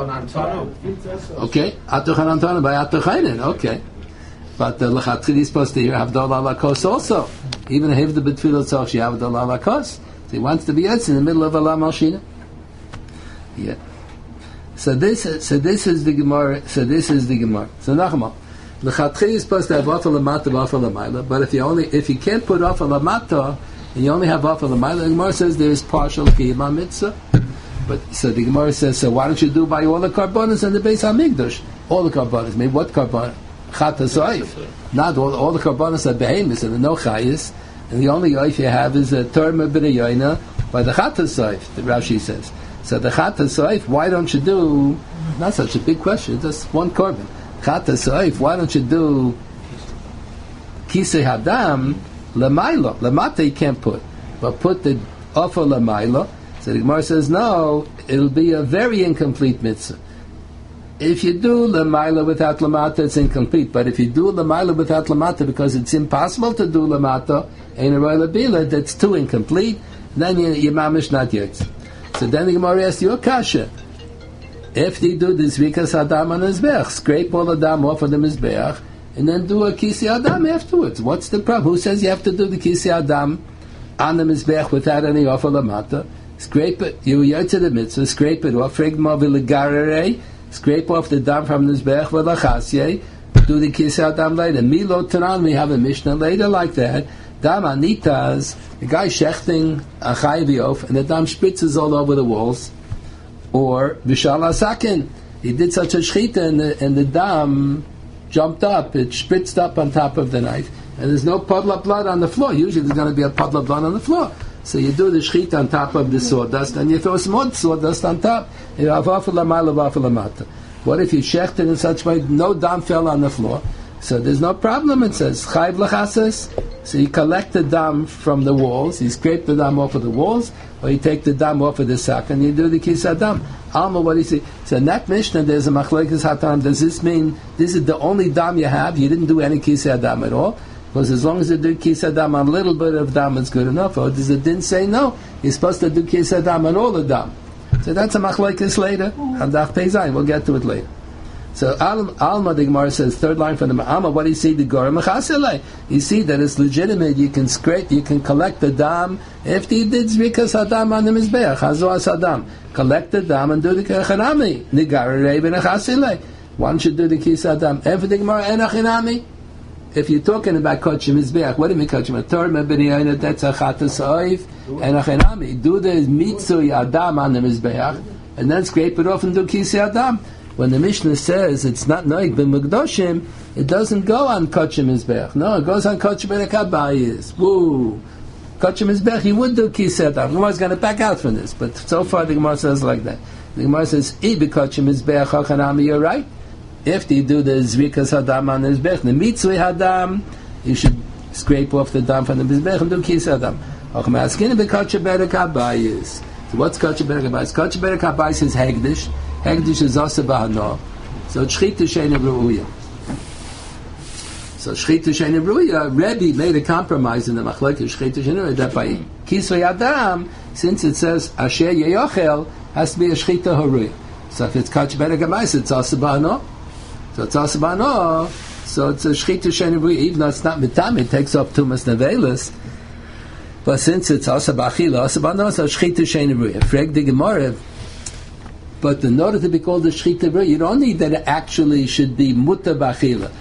Okay, atochan antonu by atochainen. Okay, but the lechatchil is supposed to hear havdalah lakos also. Even if the betfilah tzach she havdalah lakos. So he wants to be yotze in the middle of Alam Malshina. Yeah. So this, so this is the Gemara. So this is the Gemara. So Nachmal. The Chatchil is supposed to have Afa Lamata, Afa Lamayla, but if you only if you can't put Afa Lamata and you only have Afa Lamayla, the Gemara says there is partial Kiyama Mitzvah. But so the Gemara says, so why don't you do by all the karbonos and the Beis Hamikdash? All the karbonos. Maybe what karbon? Chat Hazoif. Not all. All the karbonos are behemoths and no chayis, and the only oif you have is a terma b'neyayna by the Chat Hazoif. The Rashi says. So the Chat Hazoif, why don't you do? Not such a big question. Just one korban. Chat Hazoif, why don't you do Kisei Hadam Lamailo? Lamata you can't put, but put the Ofa Lamailo. So the Gemara says no, it'll be a very incomplete mitzvah. If you do Lamaila without Lamata, it's incomplete. But if you do Lamaila without Lamata because it's impossible to do Lamata, Ein Aroy Labila, that's too incomplete, then your mamish not yet. So then the Gemara asks you a kasha. If they do the Zrikas Adam on the Mizbeach, scrape all the Adam off of the Mizbeach, and then do a Kisi Adam afterwards. What's the problem? Who says you have to do the Kisi Adam on the Mizbeach without any Ofa Lamata? scrape it, you yotze the mitzvah, scrape it off, scrape off the dam from the Mizbeach v'lachasye, do the kisei adam later. Milo Tanan, we have a Mishnah later like that. Dam anitas, the guy shechting a chayviof, and the dam spritzes all over the walls. Or v'shal asakin, he did such a shchita, and the, and the dam jumped up, it spritzed up on top of the knife, and there's no puddle of blood on the floor. Usually there's going to be a puddle of blood on the floor. So you do the shchita on top of the sawdust, and you throw some more sawdust on top. What if you shechted in such a way no dam fell on the floor? So there's no problem. It says chayv lachasas. So you collect the dam from the walls, you scrape the dam off of the walls, or you take the dam off of the sack and you do the kisei dam. Alma, what do you see? So in that Mishnah there's a machlokes hatam. Does this mean this is the only dam you have? You didn't do any kisei dam at all? Because as long as you do kisei dam on a little bit of dam, it's good enough. Or does it didn't say no? You're supposed to do kisei dam on all the dam. So that's a machlokes later. And Daf Pei Zayin, we'll get to it later. So Alma, the Gemara says, third line from the Alma, what do you see? The Gorah Mechasele. You see that it's legitimate. You can scrape, you can collect the dam. If you did Zrikas Adam on the Mizbeach, Hazoas Adam, collect the dam and do the Kechanami. Nigara Rei Benechasele. One should do the Kisei Adam. Every the Gemara Enachinami. If you're talking about Kochim Mizbeach, what do you mean Kochim? Torah B'niyayna Tetza Chatas Oiv Enachinami. Do the Mitzui Adam on the Mizbeach, and then scrape it off and do Kisei Adam. When the Mishnah says it's not noig b'mukdoshim, it doesn't go on Kochim Mizbeach. No, it goes on Kochim Berek Habayis. Woo! Kochim Mizbeach, he would do Kisei Adam. The Gemara's going to back out from this, but so far the Gemara says like that. The Gemara says, I b'Kochim Mizbeach hachanami, you're right. If you do the Zrikas Hadam on the Mizbeach, the Mitzvah Hadam, you should scrape off the dam from the Mizbeach and do Kisei Adam. Hachmaskin b'Kochim Berek Habayis. So what's Kochim Berek Habayis? Kochim Berek Habayis is Hegdish. Hegdish is also b'hano. So Shchita Sheina B'ruya. So Shchita Sheina B'ruya, Rebbe made a compromise in the Machlokes Shchita Sheina B'ruya that by Kisvei Adam, since it says Asher Yeyochel, has to be a Shchita Haruya. So if it's Kochim Berek Habayis, it's also b'hano. So it's also b'hano. So it's a Shchita Sheina B'ruya, even though it's not mitam, it takes up Tumas Nevelis. But since it's also b'achila, also b'hano, so Shchita Sheina B'ruya. Frag the Gemara. But in order to be called a shchita b'ruya, you don't need that it actually should be mutar b'achila.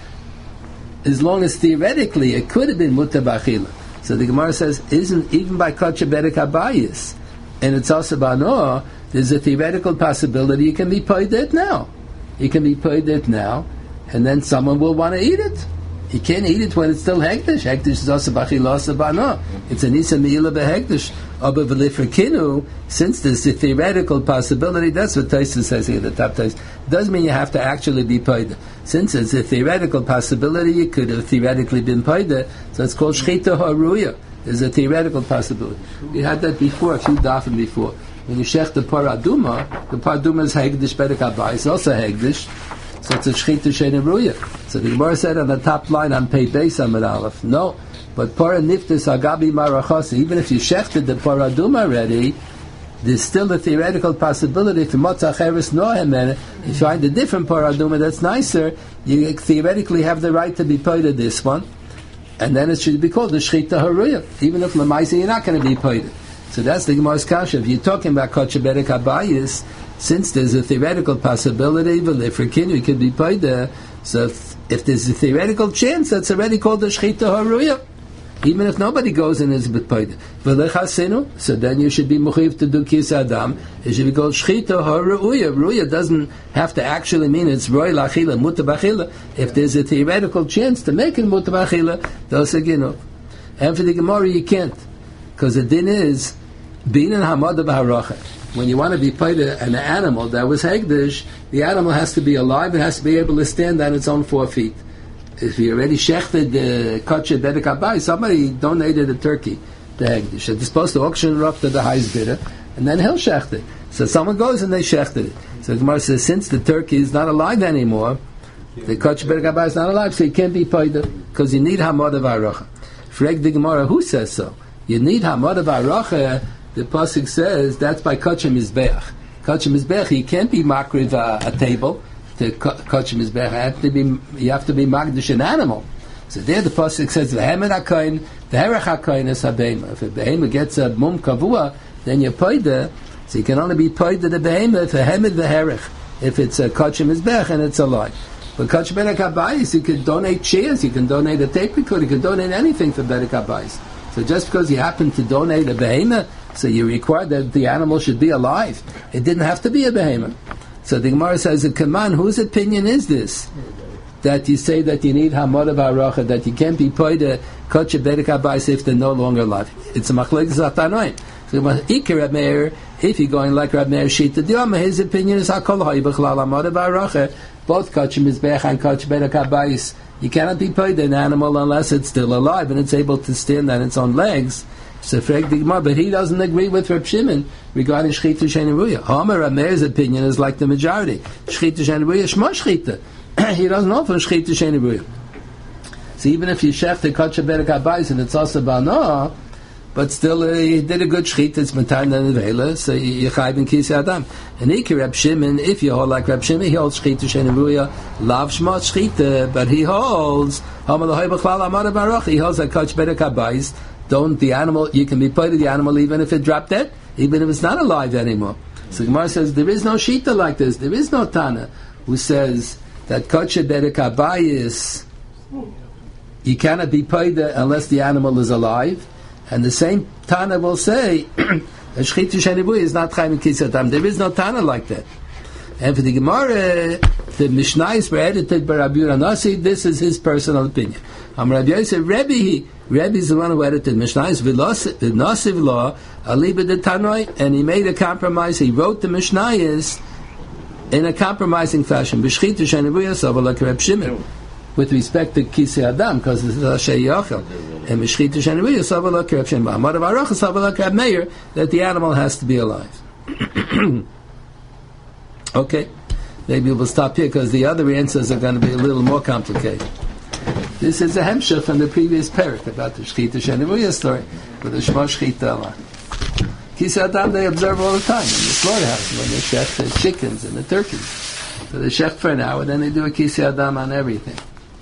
As long as theoretically it could have been mutar b'achila. So the Gemara says, isn't even by Kochim Berek Habayis, and it's also b'hano, there's a theoretical possibility you can be paid it now. You can be paid it now, and then someone will want to eat it. You can't eat it when it's still hekdesh. Hekdesh is also b'achila, also b'hano. It's an isa meila b'hekdesh. Aber v'lifrekinu, since there's a theoretical possibility, that's what Tosfos says here, the top Tosfos. It doesn't mean you have to actually be paid. Since it's a theoretical possibility, you could have theoretically been paid. So it's called shchita haruya. There's a theoretical possibility. We had that before, a few dafim before. When you shech the paraduma, the paraduma is hegdish berek habayis. It's also hegdish. So it's a shchita sheina b'ruya. So the Gemara said on the top line on Pei Beis Amud Aleph, no. But para niftis agabi marachas, even if you shechted the paraduma already, there's still a theoretical possibility if you motzach nohem, and if you find a different paraduma that's nicer, you theoretically have the right to be paid of this one, and then it should be called the shchita haruya, even if lemaisa you're not going to be paid. So that's the Gemara's kasha. If you're talking about Kochim Berek Habayis, since there's a theoretical possibility, v'lifrekin, you could be paid there. So if, if there's a theoretical chance, that's already called the shchita haruya. Even if nobody goes in, it's paid. So then you should be mechuyev to do Kisei Adam. It should be called shchita haruya. Ruya doesn't have to actually mean it's roy lachila, mutar b'achila. If there's a theoretical chance to make it mutar b'achila, they'll say ginov. And for the Gemara, you can't, because the din is being in hamada b'haracha. When you want to be paid an animal that was hegdish, the animal has to be alive. It has to be able to stand on its own four feet. If you already shechted the Kochim Berek Habayis, somebody donated a turkey to hegdish. It's supposed to auction it up to the highest bidder, and then he'll shecht it. So someone goes and they shechted it. So the Gemara says, since the turkey is not alive anymore, the Kochim Berek Habayis is not alive, so you can't be paid because you need hamada v'haracha. Frag the Gemara, who says so? You need hamada v'haracha. The pasuk says that's by Kochim Mizbeach. Kochim Mizbeach, you can't be makriv a, a table to Kochim Mizbeach. You have to be, you have to be magdish an animal. So there the pasuk says v'hemen hakayin, v'herech hakayin is habema. If a behema gets a mum kavua, then you're poida. So you can only be poida the behemoth, vehemet veherich, if it's a kachim mizbech and it's alive. But kachim bedek habayis, you can donate chairs, you can donate a tape recorder, you can donate anything for bedek habayis. So just because you happen to donate a behemoth, so you require that the animal should be alive. It didn't have to be a behemoth. So the Gemara says, come on, whose opinion is this? That you say that you need hamada v'aracha, that you can't be poida kachim bedek habayis if they're no longer alive. It's a machlokes atanoim. So Ikar Reb Meir, if you're going like Reb Meir Shita Diyama, his opinion is Hakol Ha'i B'chlal Amada V'Aracha, both Kachim Mizbech and Kachim Bedek HaBayis. You cannot be paid an animal unless it's still alive and it's able to stand on its own legs. So Freg Digmar, but he doesn't agree with Reb Shimon regarding Shchita Shein Ruya. Homer Reb Meir's opinion is like the majority. Shchita Shein Ruya, Shma Shchita. He doesn't offer Shchita Shein Ruya. So even if you shech the Kachim Bedek HaBayis and it's also Ba'na, but still, uh, he did a good shchita. It's matan and nevela, so you chayv in kisi adam. And Ikar Reb Shimon, if you hold like Reb Shimon, he holds shchita shein ruya, lav shma shchita, but he holds hamalahoi b'chlal amar baruch. He holds that kach bedek habayis. Don't the animal? You can be part of the animal even if it dropped dead, even if it's not alive anymore. So Gemara says there is no shita like this. There is no tana who says that kach bedek habayis you cannot be paid unless the animal is alive. And the same Tana will say, Shchita Shein Ruya is not Chaim in Kisi Adam. There is no Tana like that. And for the Gemara, the Mishnayos were edited by Rabbi Yehuda Nasi. This is his personal opinion. Um, Rabbi Yosef Rebbe, Rebbe is the one who edited Mishnayos. V'nasiv law, aliba de Tanoi, and he made a compromise. He wrote the Mishnayos in a compromising fashion. B'Shchita Shein Ruya, Savalak Reb Shimon. With respect to Kisi Adam, because this is Asher Yochel. And Mishchita Shein Ruya, Savalak Reb Shimon. Amar V'Aracha, Savalak Reb Meir, that the animal has to be alive. Okay. Maybe we'll stop here, because the other answers are going to be a little more complicated. This is a hemshech from the previous parak about the Shchita Shein Ruya story, with the Shema Shchita Allah. Kisi Adam, they observe all the time in the slaughterhouse, when they shech the chickens and the turkeys. So they shech for an hour, then they do a Kisi Adam on everything.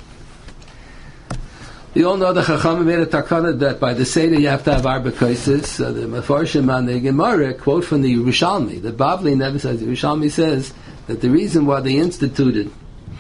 We all know the Chachamim made a takana that by the Seder you have to have arba kaises. So the Mefarshim on the Gemara quote from the Yerushalmi. The Bavli never says. The Yerushalmi says that the reason why they instituted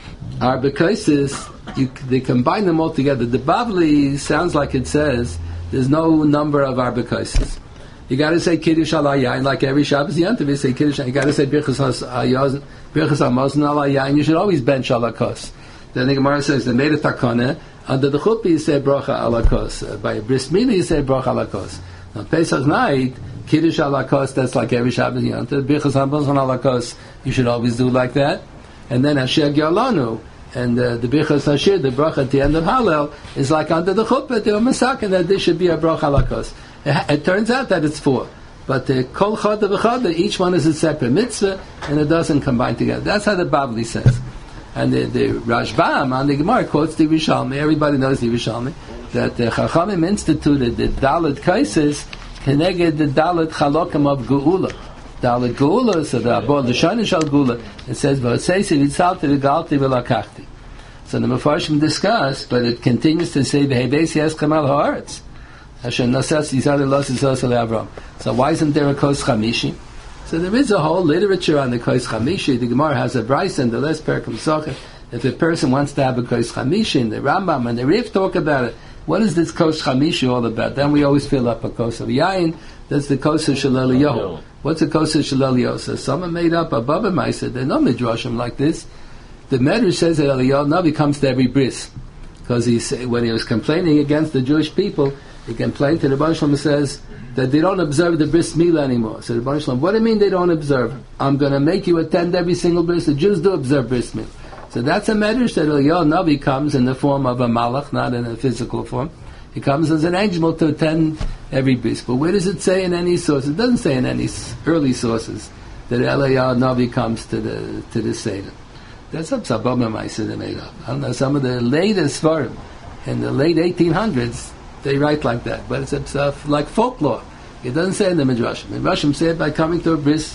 arba kaises, you they combine them all together. The Bavli sounds like it says there's no number of arba kaises. You got to say Kiddush al Yain like every Shabbos Yantav. You say Kiddush. You got to say Birchas Hayazon, Birchas Hamazon al Yain. You should always bench al Hakos. Then the Gemara says they made a takana. Under the chuppah you say bracha alakos. Uh, by a bris milah you say bracha alakos. On Pesach night, kiddush alakos, that's like every Shabbos Yantav. Birchas hamazon alakos, you should always do like that. And then Asher Gyalanu, and uh, the Birchas Hashir, the bracha at the end of Hallel, is like under the chuppah, they were masakin that there should be a bracha alakos. It, it turns out that it's four. But the kol chada v'chada, each one is a separate mitzvah, and it doesn't combine together. That's how the Bavli says. And the, the Rashbam on the Gemara quotes the Yerushalmi. Everybody knows the Yerushalmi, that the Chachamim instituted the Dalet Kaises connected the Dalet Chalokim of Geula. Dalet Geula, so the Abor L'Shonim Shal Geula. It says V'Oseisi V'Tzalti V'Galti V'Lakachti. So the Mefarshim discuss, but it continues to say V'Hebesi Eschem Al Haaretz. Asher Nasas Yisrael Los Yisrael Avram. So why isn't there a Kos Chamishi? So there is a whole literature on the Kos Chamishi. The Gemara has a brayso in the last parak of Pesachim. If a person wants to have a Kos Chamishi, and the Rambam and the Rif talk about it, what is this Kos Chamishi all about? Then we always fill up a Kos of Yain. That's the Kos of Shalel Yoh. What's a Kos of Shalel Yoh? So someone made up a Baba Maisa. There are no midrashim like this. The Medrash says that Eliyahu Navi comes to every bris, because he when he was complaining against the Jewish people, he complained to the Rebbeinu Shalom and says that they don't observe the bris milah anymore. So the Rebbeinu Shalom, what do you mean they don't observe? I'm going to make you attend every single bris. The Jews do observe bris milah. So that's a medrash that Eliyahu Navi comes in the form of a malach, not in a physical form. He comes as an angel to attend every bris. But where does it say in any source? It doesn't say in any early sources that Eliyahu Navi comes to the to the Seder. That's up Sabama Maisa they made up. I don't know, some of the latest Svarim in the late eighteen hundreds, they write like that. But it's uh, like folklore. It doesn't say in the Midrashim. The Midrashim say it by coming to a bris.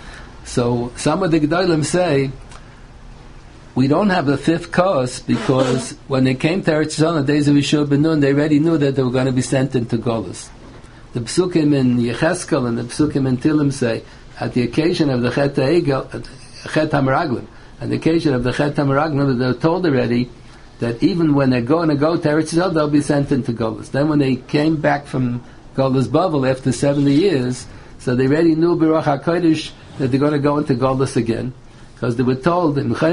So some of the Gedolim say, we don't have the fifth cause because when they came to Eretz Yisrael in the days of Yeshua ben Nun, they already knew that they were going to be sent into Golus. The Psukim in Yecheskel and the Psukim in Tilim say, at the occasion of the Chet HaEgel, Chet HaMeraglim, on the occasion of the Chet HaMeraglim, they're told already that even when they're going to go to Eretz Yisrael, they'll be sent into Golus. Then when they came back from Golus Bavel after seventy years, so they already knew B'Ruach HaKodesh that they're going to go into Golus again. Because they were told, it will be a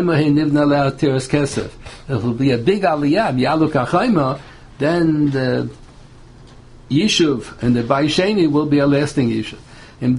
big aliyah, Yaluk HaChaima, then the Yishuv and the Baisheni will be a lasting Yishuv. If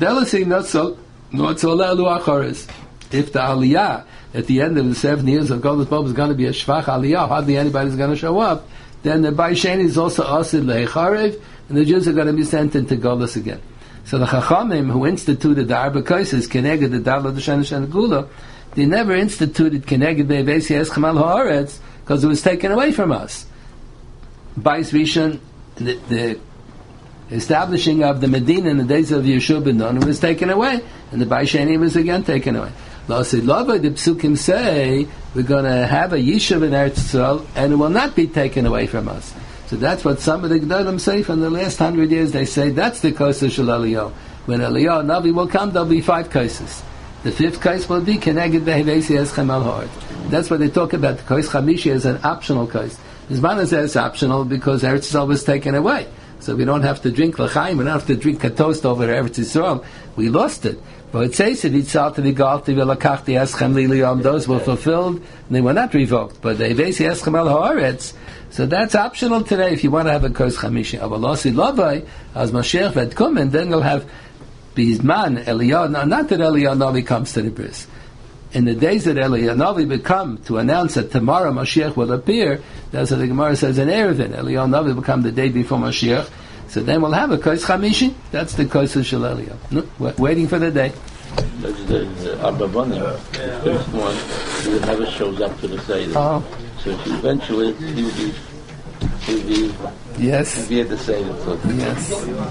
the aliyah at the end of the seven years of Golus Bavel is going to be a Shvach aliyah, hardly anybody's going to show up, then the Baisheni is also Asid Lecharev, and the Jews are going to be sent into Golus again. So the Chachamim who instituted the Arba Kaises, Keneged the Davla the Shana Shana Gula, they never instituted Keneged the Evesi Eschamal Haaretz because it was taken away from us. Bais Rishon, the, the establishing of the Medina in the days of Yeshua ben Nun was taken away, and the Bais Sheni was again taken away. L'Asid Lava, the Psukim say, we're going to have a Yishuv in Eretz Yisrael, and it will not be taken away from us. So that's what some of the Gedolim say from the last hundred years. They say that's the Kosa Shel Eliyahu. When Eliyahu Navi will come, there'll be five Kosas. The fifth Kos will be Keneged Behevesi Eschem Al Ha'aretz. That's what they talk about. The Kos Chamishi as an optional Kos. Zman says it's optional because Eretz Yisrael was taken away. So we don't have to drink L'chaim, we don't have to drink a toast over Eretz Yisrael. We lost it. But it says it, Yitzalti V'galti V'lakachti Eschem Liliyam, those were fulfilled, and they were not revoked. But the Evesi Eschem Al Ha'aretz, so that's optional today if you want to have a Kos Chamishi. Avalasi Lavai, as Mashiach Ved Kum, and then you'll have Bizman, Eliyahu, not that Eliyahu Navi comes to the bris. In the days that Eliyahu Navi will come to announce that tomorrow Mashiach will appear, that's what the Gemara says in Erevin. Eliyahu Navi will come the day before Mashiach, so then we'll have a Kos Chamishi. That's the Kos of Shel Eliyahu. No, we're waiting for the day. That's the Abba Bana, the first one, he never shows up to the Seder. Oh. So eventually he will be, he will be, yes. He'll be at the Seder. Yes.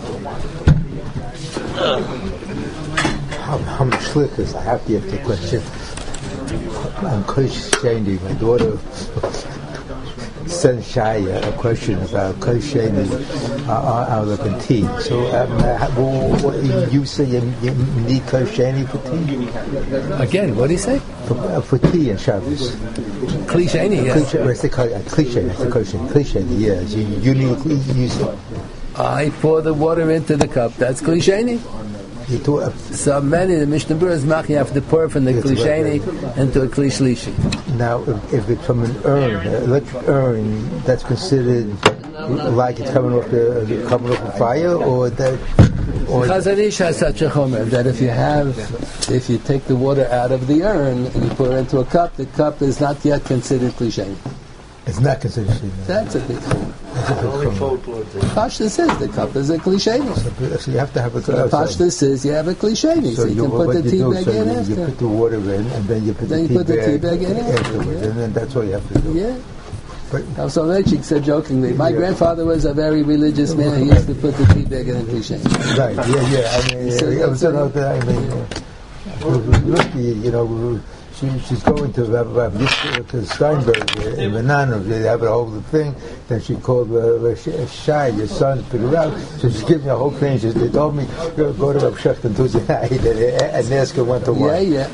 How, how much shlichus? I have to ask the question. I'm Kosh Shani, my daughter sent Shaya a question about Kosh Shani uh, out of the tea. So um, uh, what, you say you, you need Kosh Shani for tea? Again, what do you say? For, uh, for tea and Shabbos. Kosh Shani, yes. Kosh Shani, that's the question. Kosh Shani, yes. You, you need to use it. I pour the water into the cup. That's Klisheni. So many, the Mishnah Berurah is mach, you have to pour from the Klisheni into a Klishlishi. Now, if, if it's from an urn, an electric urn, that's considered like it's coming off the coming off the fire, or that. Chazon Ish has such a chomer that if you have, if you take the water out of the urn and you pour it into a cup, the cup is not yet considered Klisheni. It's not considered Klisheni. That's a big chomer. Pashta says the cup is a Klisheni. So, so you have to have a. So Pashta says you have a Klisheni, so, so you, you can put the tea bag so in you, after. You put the water in, and then you put then the, you tea, put the bag tea bag in afterwards, yeah. and then that's all you have to do. Yeah. But so Lechik said jokingly, my yeah. grandfather was a very religious man. He used to put the tea bag in a Klisheni. Right. Yeah. Yeah. I mean, so yeah, so no, I mean, uh, you know. She, she's going to uh, to Steinberg in Manana. They have a whole thing. Then she called uh, Shai, your son, to figure it out. So she gave me a whole thing. She they told me go, go to Rav Shechter Tuesday night and ask her one to one. Yeah, yeah.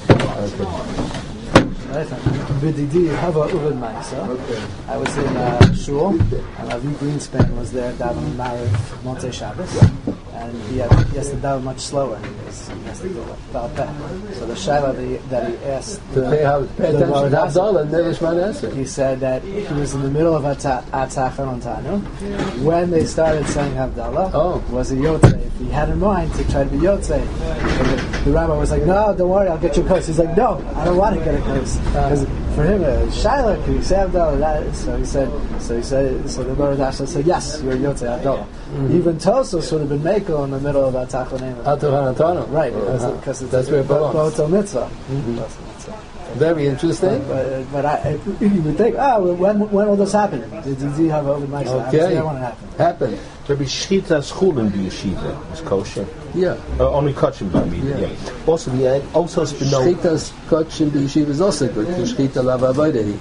B'didi Hava Uven Ma'isa. I was in uh, Shul, and Avi Greenspan was there davening Mariv Motzei Shabbos, and he, had, he has to daven much slower. He has, he has to do it about that. So the shaila that he, that he asked, to pay, how, pay attention to Havdalah, never Shemad Esrei. He said that he was in the middle of Atzachon on Tanu when they started saying Havdalah. Oh, was a Yotzei. If he had in mind to try to be Yotzei, the, the rabbi was like, "No, don't worry, I'll get you a coat." He's like, "No, I don't want to get a coat." Because for him, uh, Shiloh, can you say Havdalah? So he said, so he said, so the Baruch Dasha said, "Yes, you're Yotzei Havdalah." Mm-hmm. Even Tosos would have been Mekel in the middle of Atzachon. Atzachon, right? Because uh-huh. it's that's where it belongs. Botel Mitzvah. Mm-hmm. Very interesting. But, but, but I, you would think, oh, when when will this happen? Did, did you have over my side? Okay, I want to happen. Happen. Rabbi Shchita Schul in the yeshiva is kosher. Yeah. Uh, only kosher by me. Yeah. yeah. Also, the also Spinoza. Shchita's kosher in the yeshiva is also good. Shchita lava avodahi.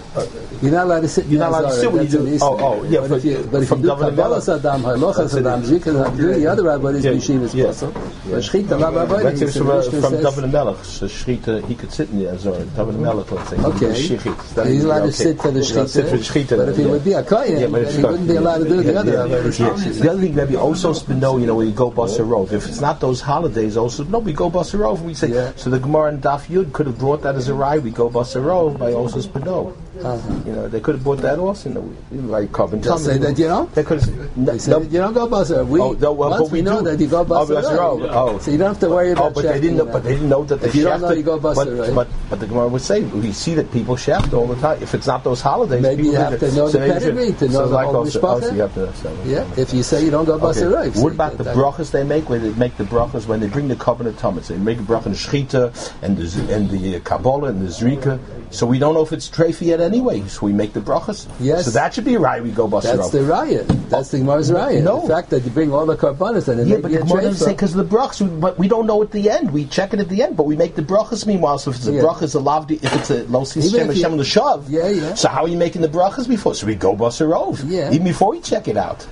You're not allowed to sit. You're not allowed to sit when you do. Oh, oh, yeah. But if you, but if you do Kabbalah Saddam, Halacha Saddam, Zrika Saddam, the other rabbis Yeshivas Pasuk. But Shechita, Rabbi, let's say from from David Melech, so Shechita, he could sit in the Azor. David Melech, let's say. Okay. He's allowed to sit for the Shechita. But if he would be a kohen, then he wouldn't be allowed to do the other rabbis. The other thing, maybe also Spino, you know, when you go Basarov. If it's not those holidays, also no, we go Basarov. We say so. The Gemara and Daf Yud could have brought that as a ride. We go Basarov by also Spino. Uh-huh. You know, they could have brought that also. You know, like Carbon. Just say that you know. They could have. They say that you don't go Basarov. We oh, no, well, once we, we know that you go Basarov. Oh, so you don't have to worry about. Oh, but they didn't know. But they didn't know that they. If you don't know, you go Basarov. But but the Gemara would say we see that people shaft all the time. If it's not those holidays, maybe you have to know the pedigree to know the whole mishpacha. Yeah. If you say you don't go Basarov. What about the brachas they make? Where they make the brachas when they bring the covenant tummies, they make a bracha in Shechita and the and the Kabbalah and the Zrika. So we don't know if it's treifa yet anyway. So we make the brachas. Yes. So that should be a raya. We go Basarov. That's the raya. That's the Gemara's raya. No. The fact that you bring all the karbanos and yeah, but the Gemara doesn't say because of the brachas. But we don't know at the end. We check it at the end, but we make the brachas. Meanwhile, so if it's a yeah. brachas a lavdi, if it's a lo Hashem Hashem l'shav. Yeah, yeah. So how are you making the brachas before? So we go Basarov. Yeah. Even before we check it out.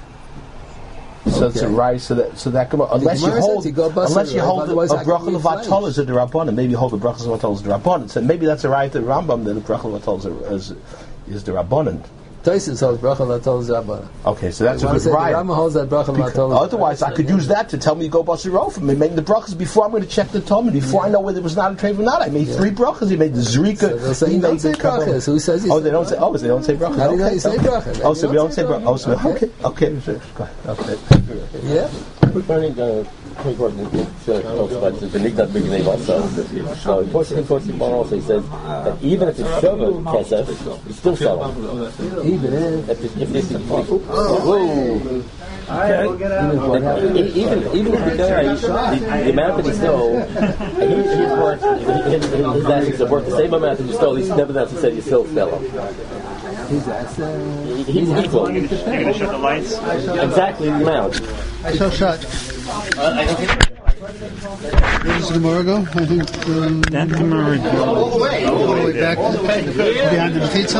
So okay. It's a right. So that so that unless you hold you unless you hold a, a bracha levatol is a derabbanan, maybe you hold the bracha levatol is derabbanan. So maybe that's a right to the Rambam that the bracha levatol is is derabbanan. Taisus holds bracha levatol is derabbanan. Okay, so that's a good right. Rambam holds that bracha levatol. Otherwise, I could use that to tell me to go basarov for me making the brachas before I'm going to check the Talmud before yeah. I know whether it was not a trade or not. I made yeah. three brachas. He made the zrika. So they'll say he don't say brachas. Who says he? Oh, they don't say. Oh, they don't say brachas. How do you know you say brachas? Oh, so we don't say brachas. Oh, so okay, okay, okay. Yeah. Quick learning, uh, quick word, it uh, talks about the Nignat B'Gnei Vasa. So, in Torah Torah also, he says that even if it's Shova Kesef, you still sell it. Even if... If, if this is... Whoa! Even, even, even if the guy, the, the amount that he stole, he, he's worth, his, his assets are worth the same amount that you stole, he's nevertheless, he said you still sell them. His assets... He's equal. You're going to shut the lights? Exactly the amount. I shall shut. Uh, I Where does the Gemara go? I think... Um, that Gemara goes all the way back behind the Mechitza.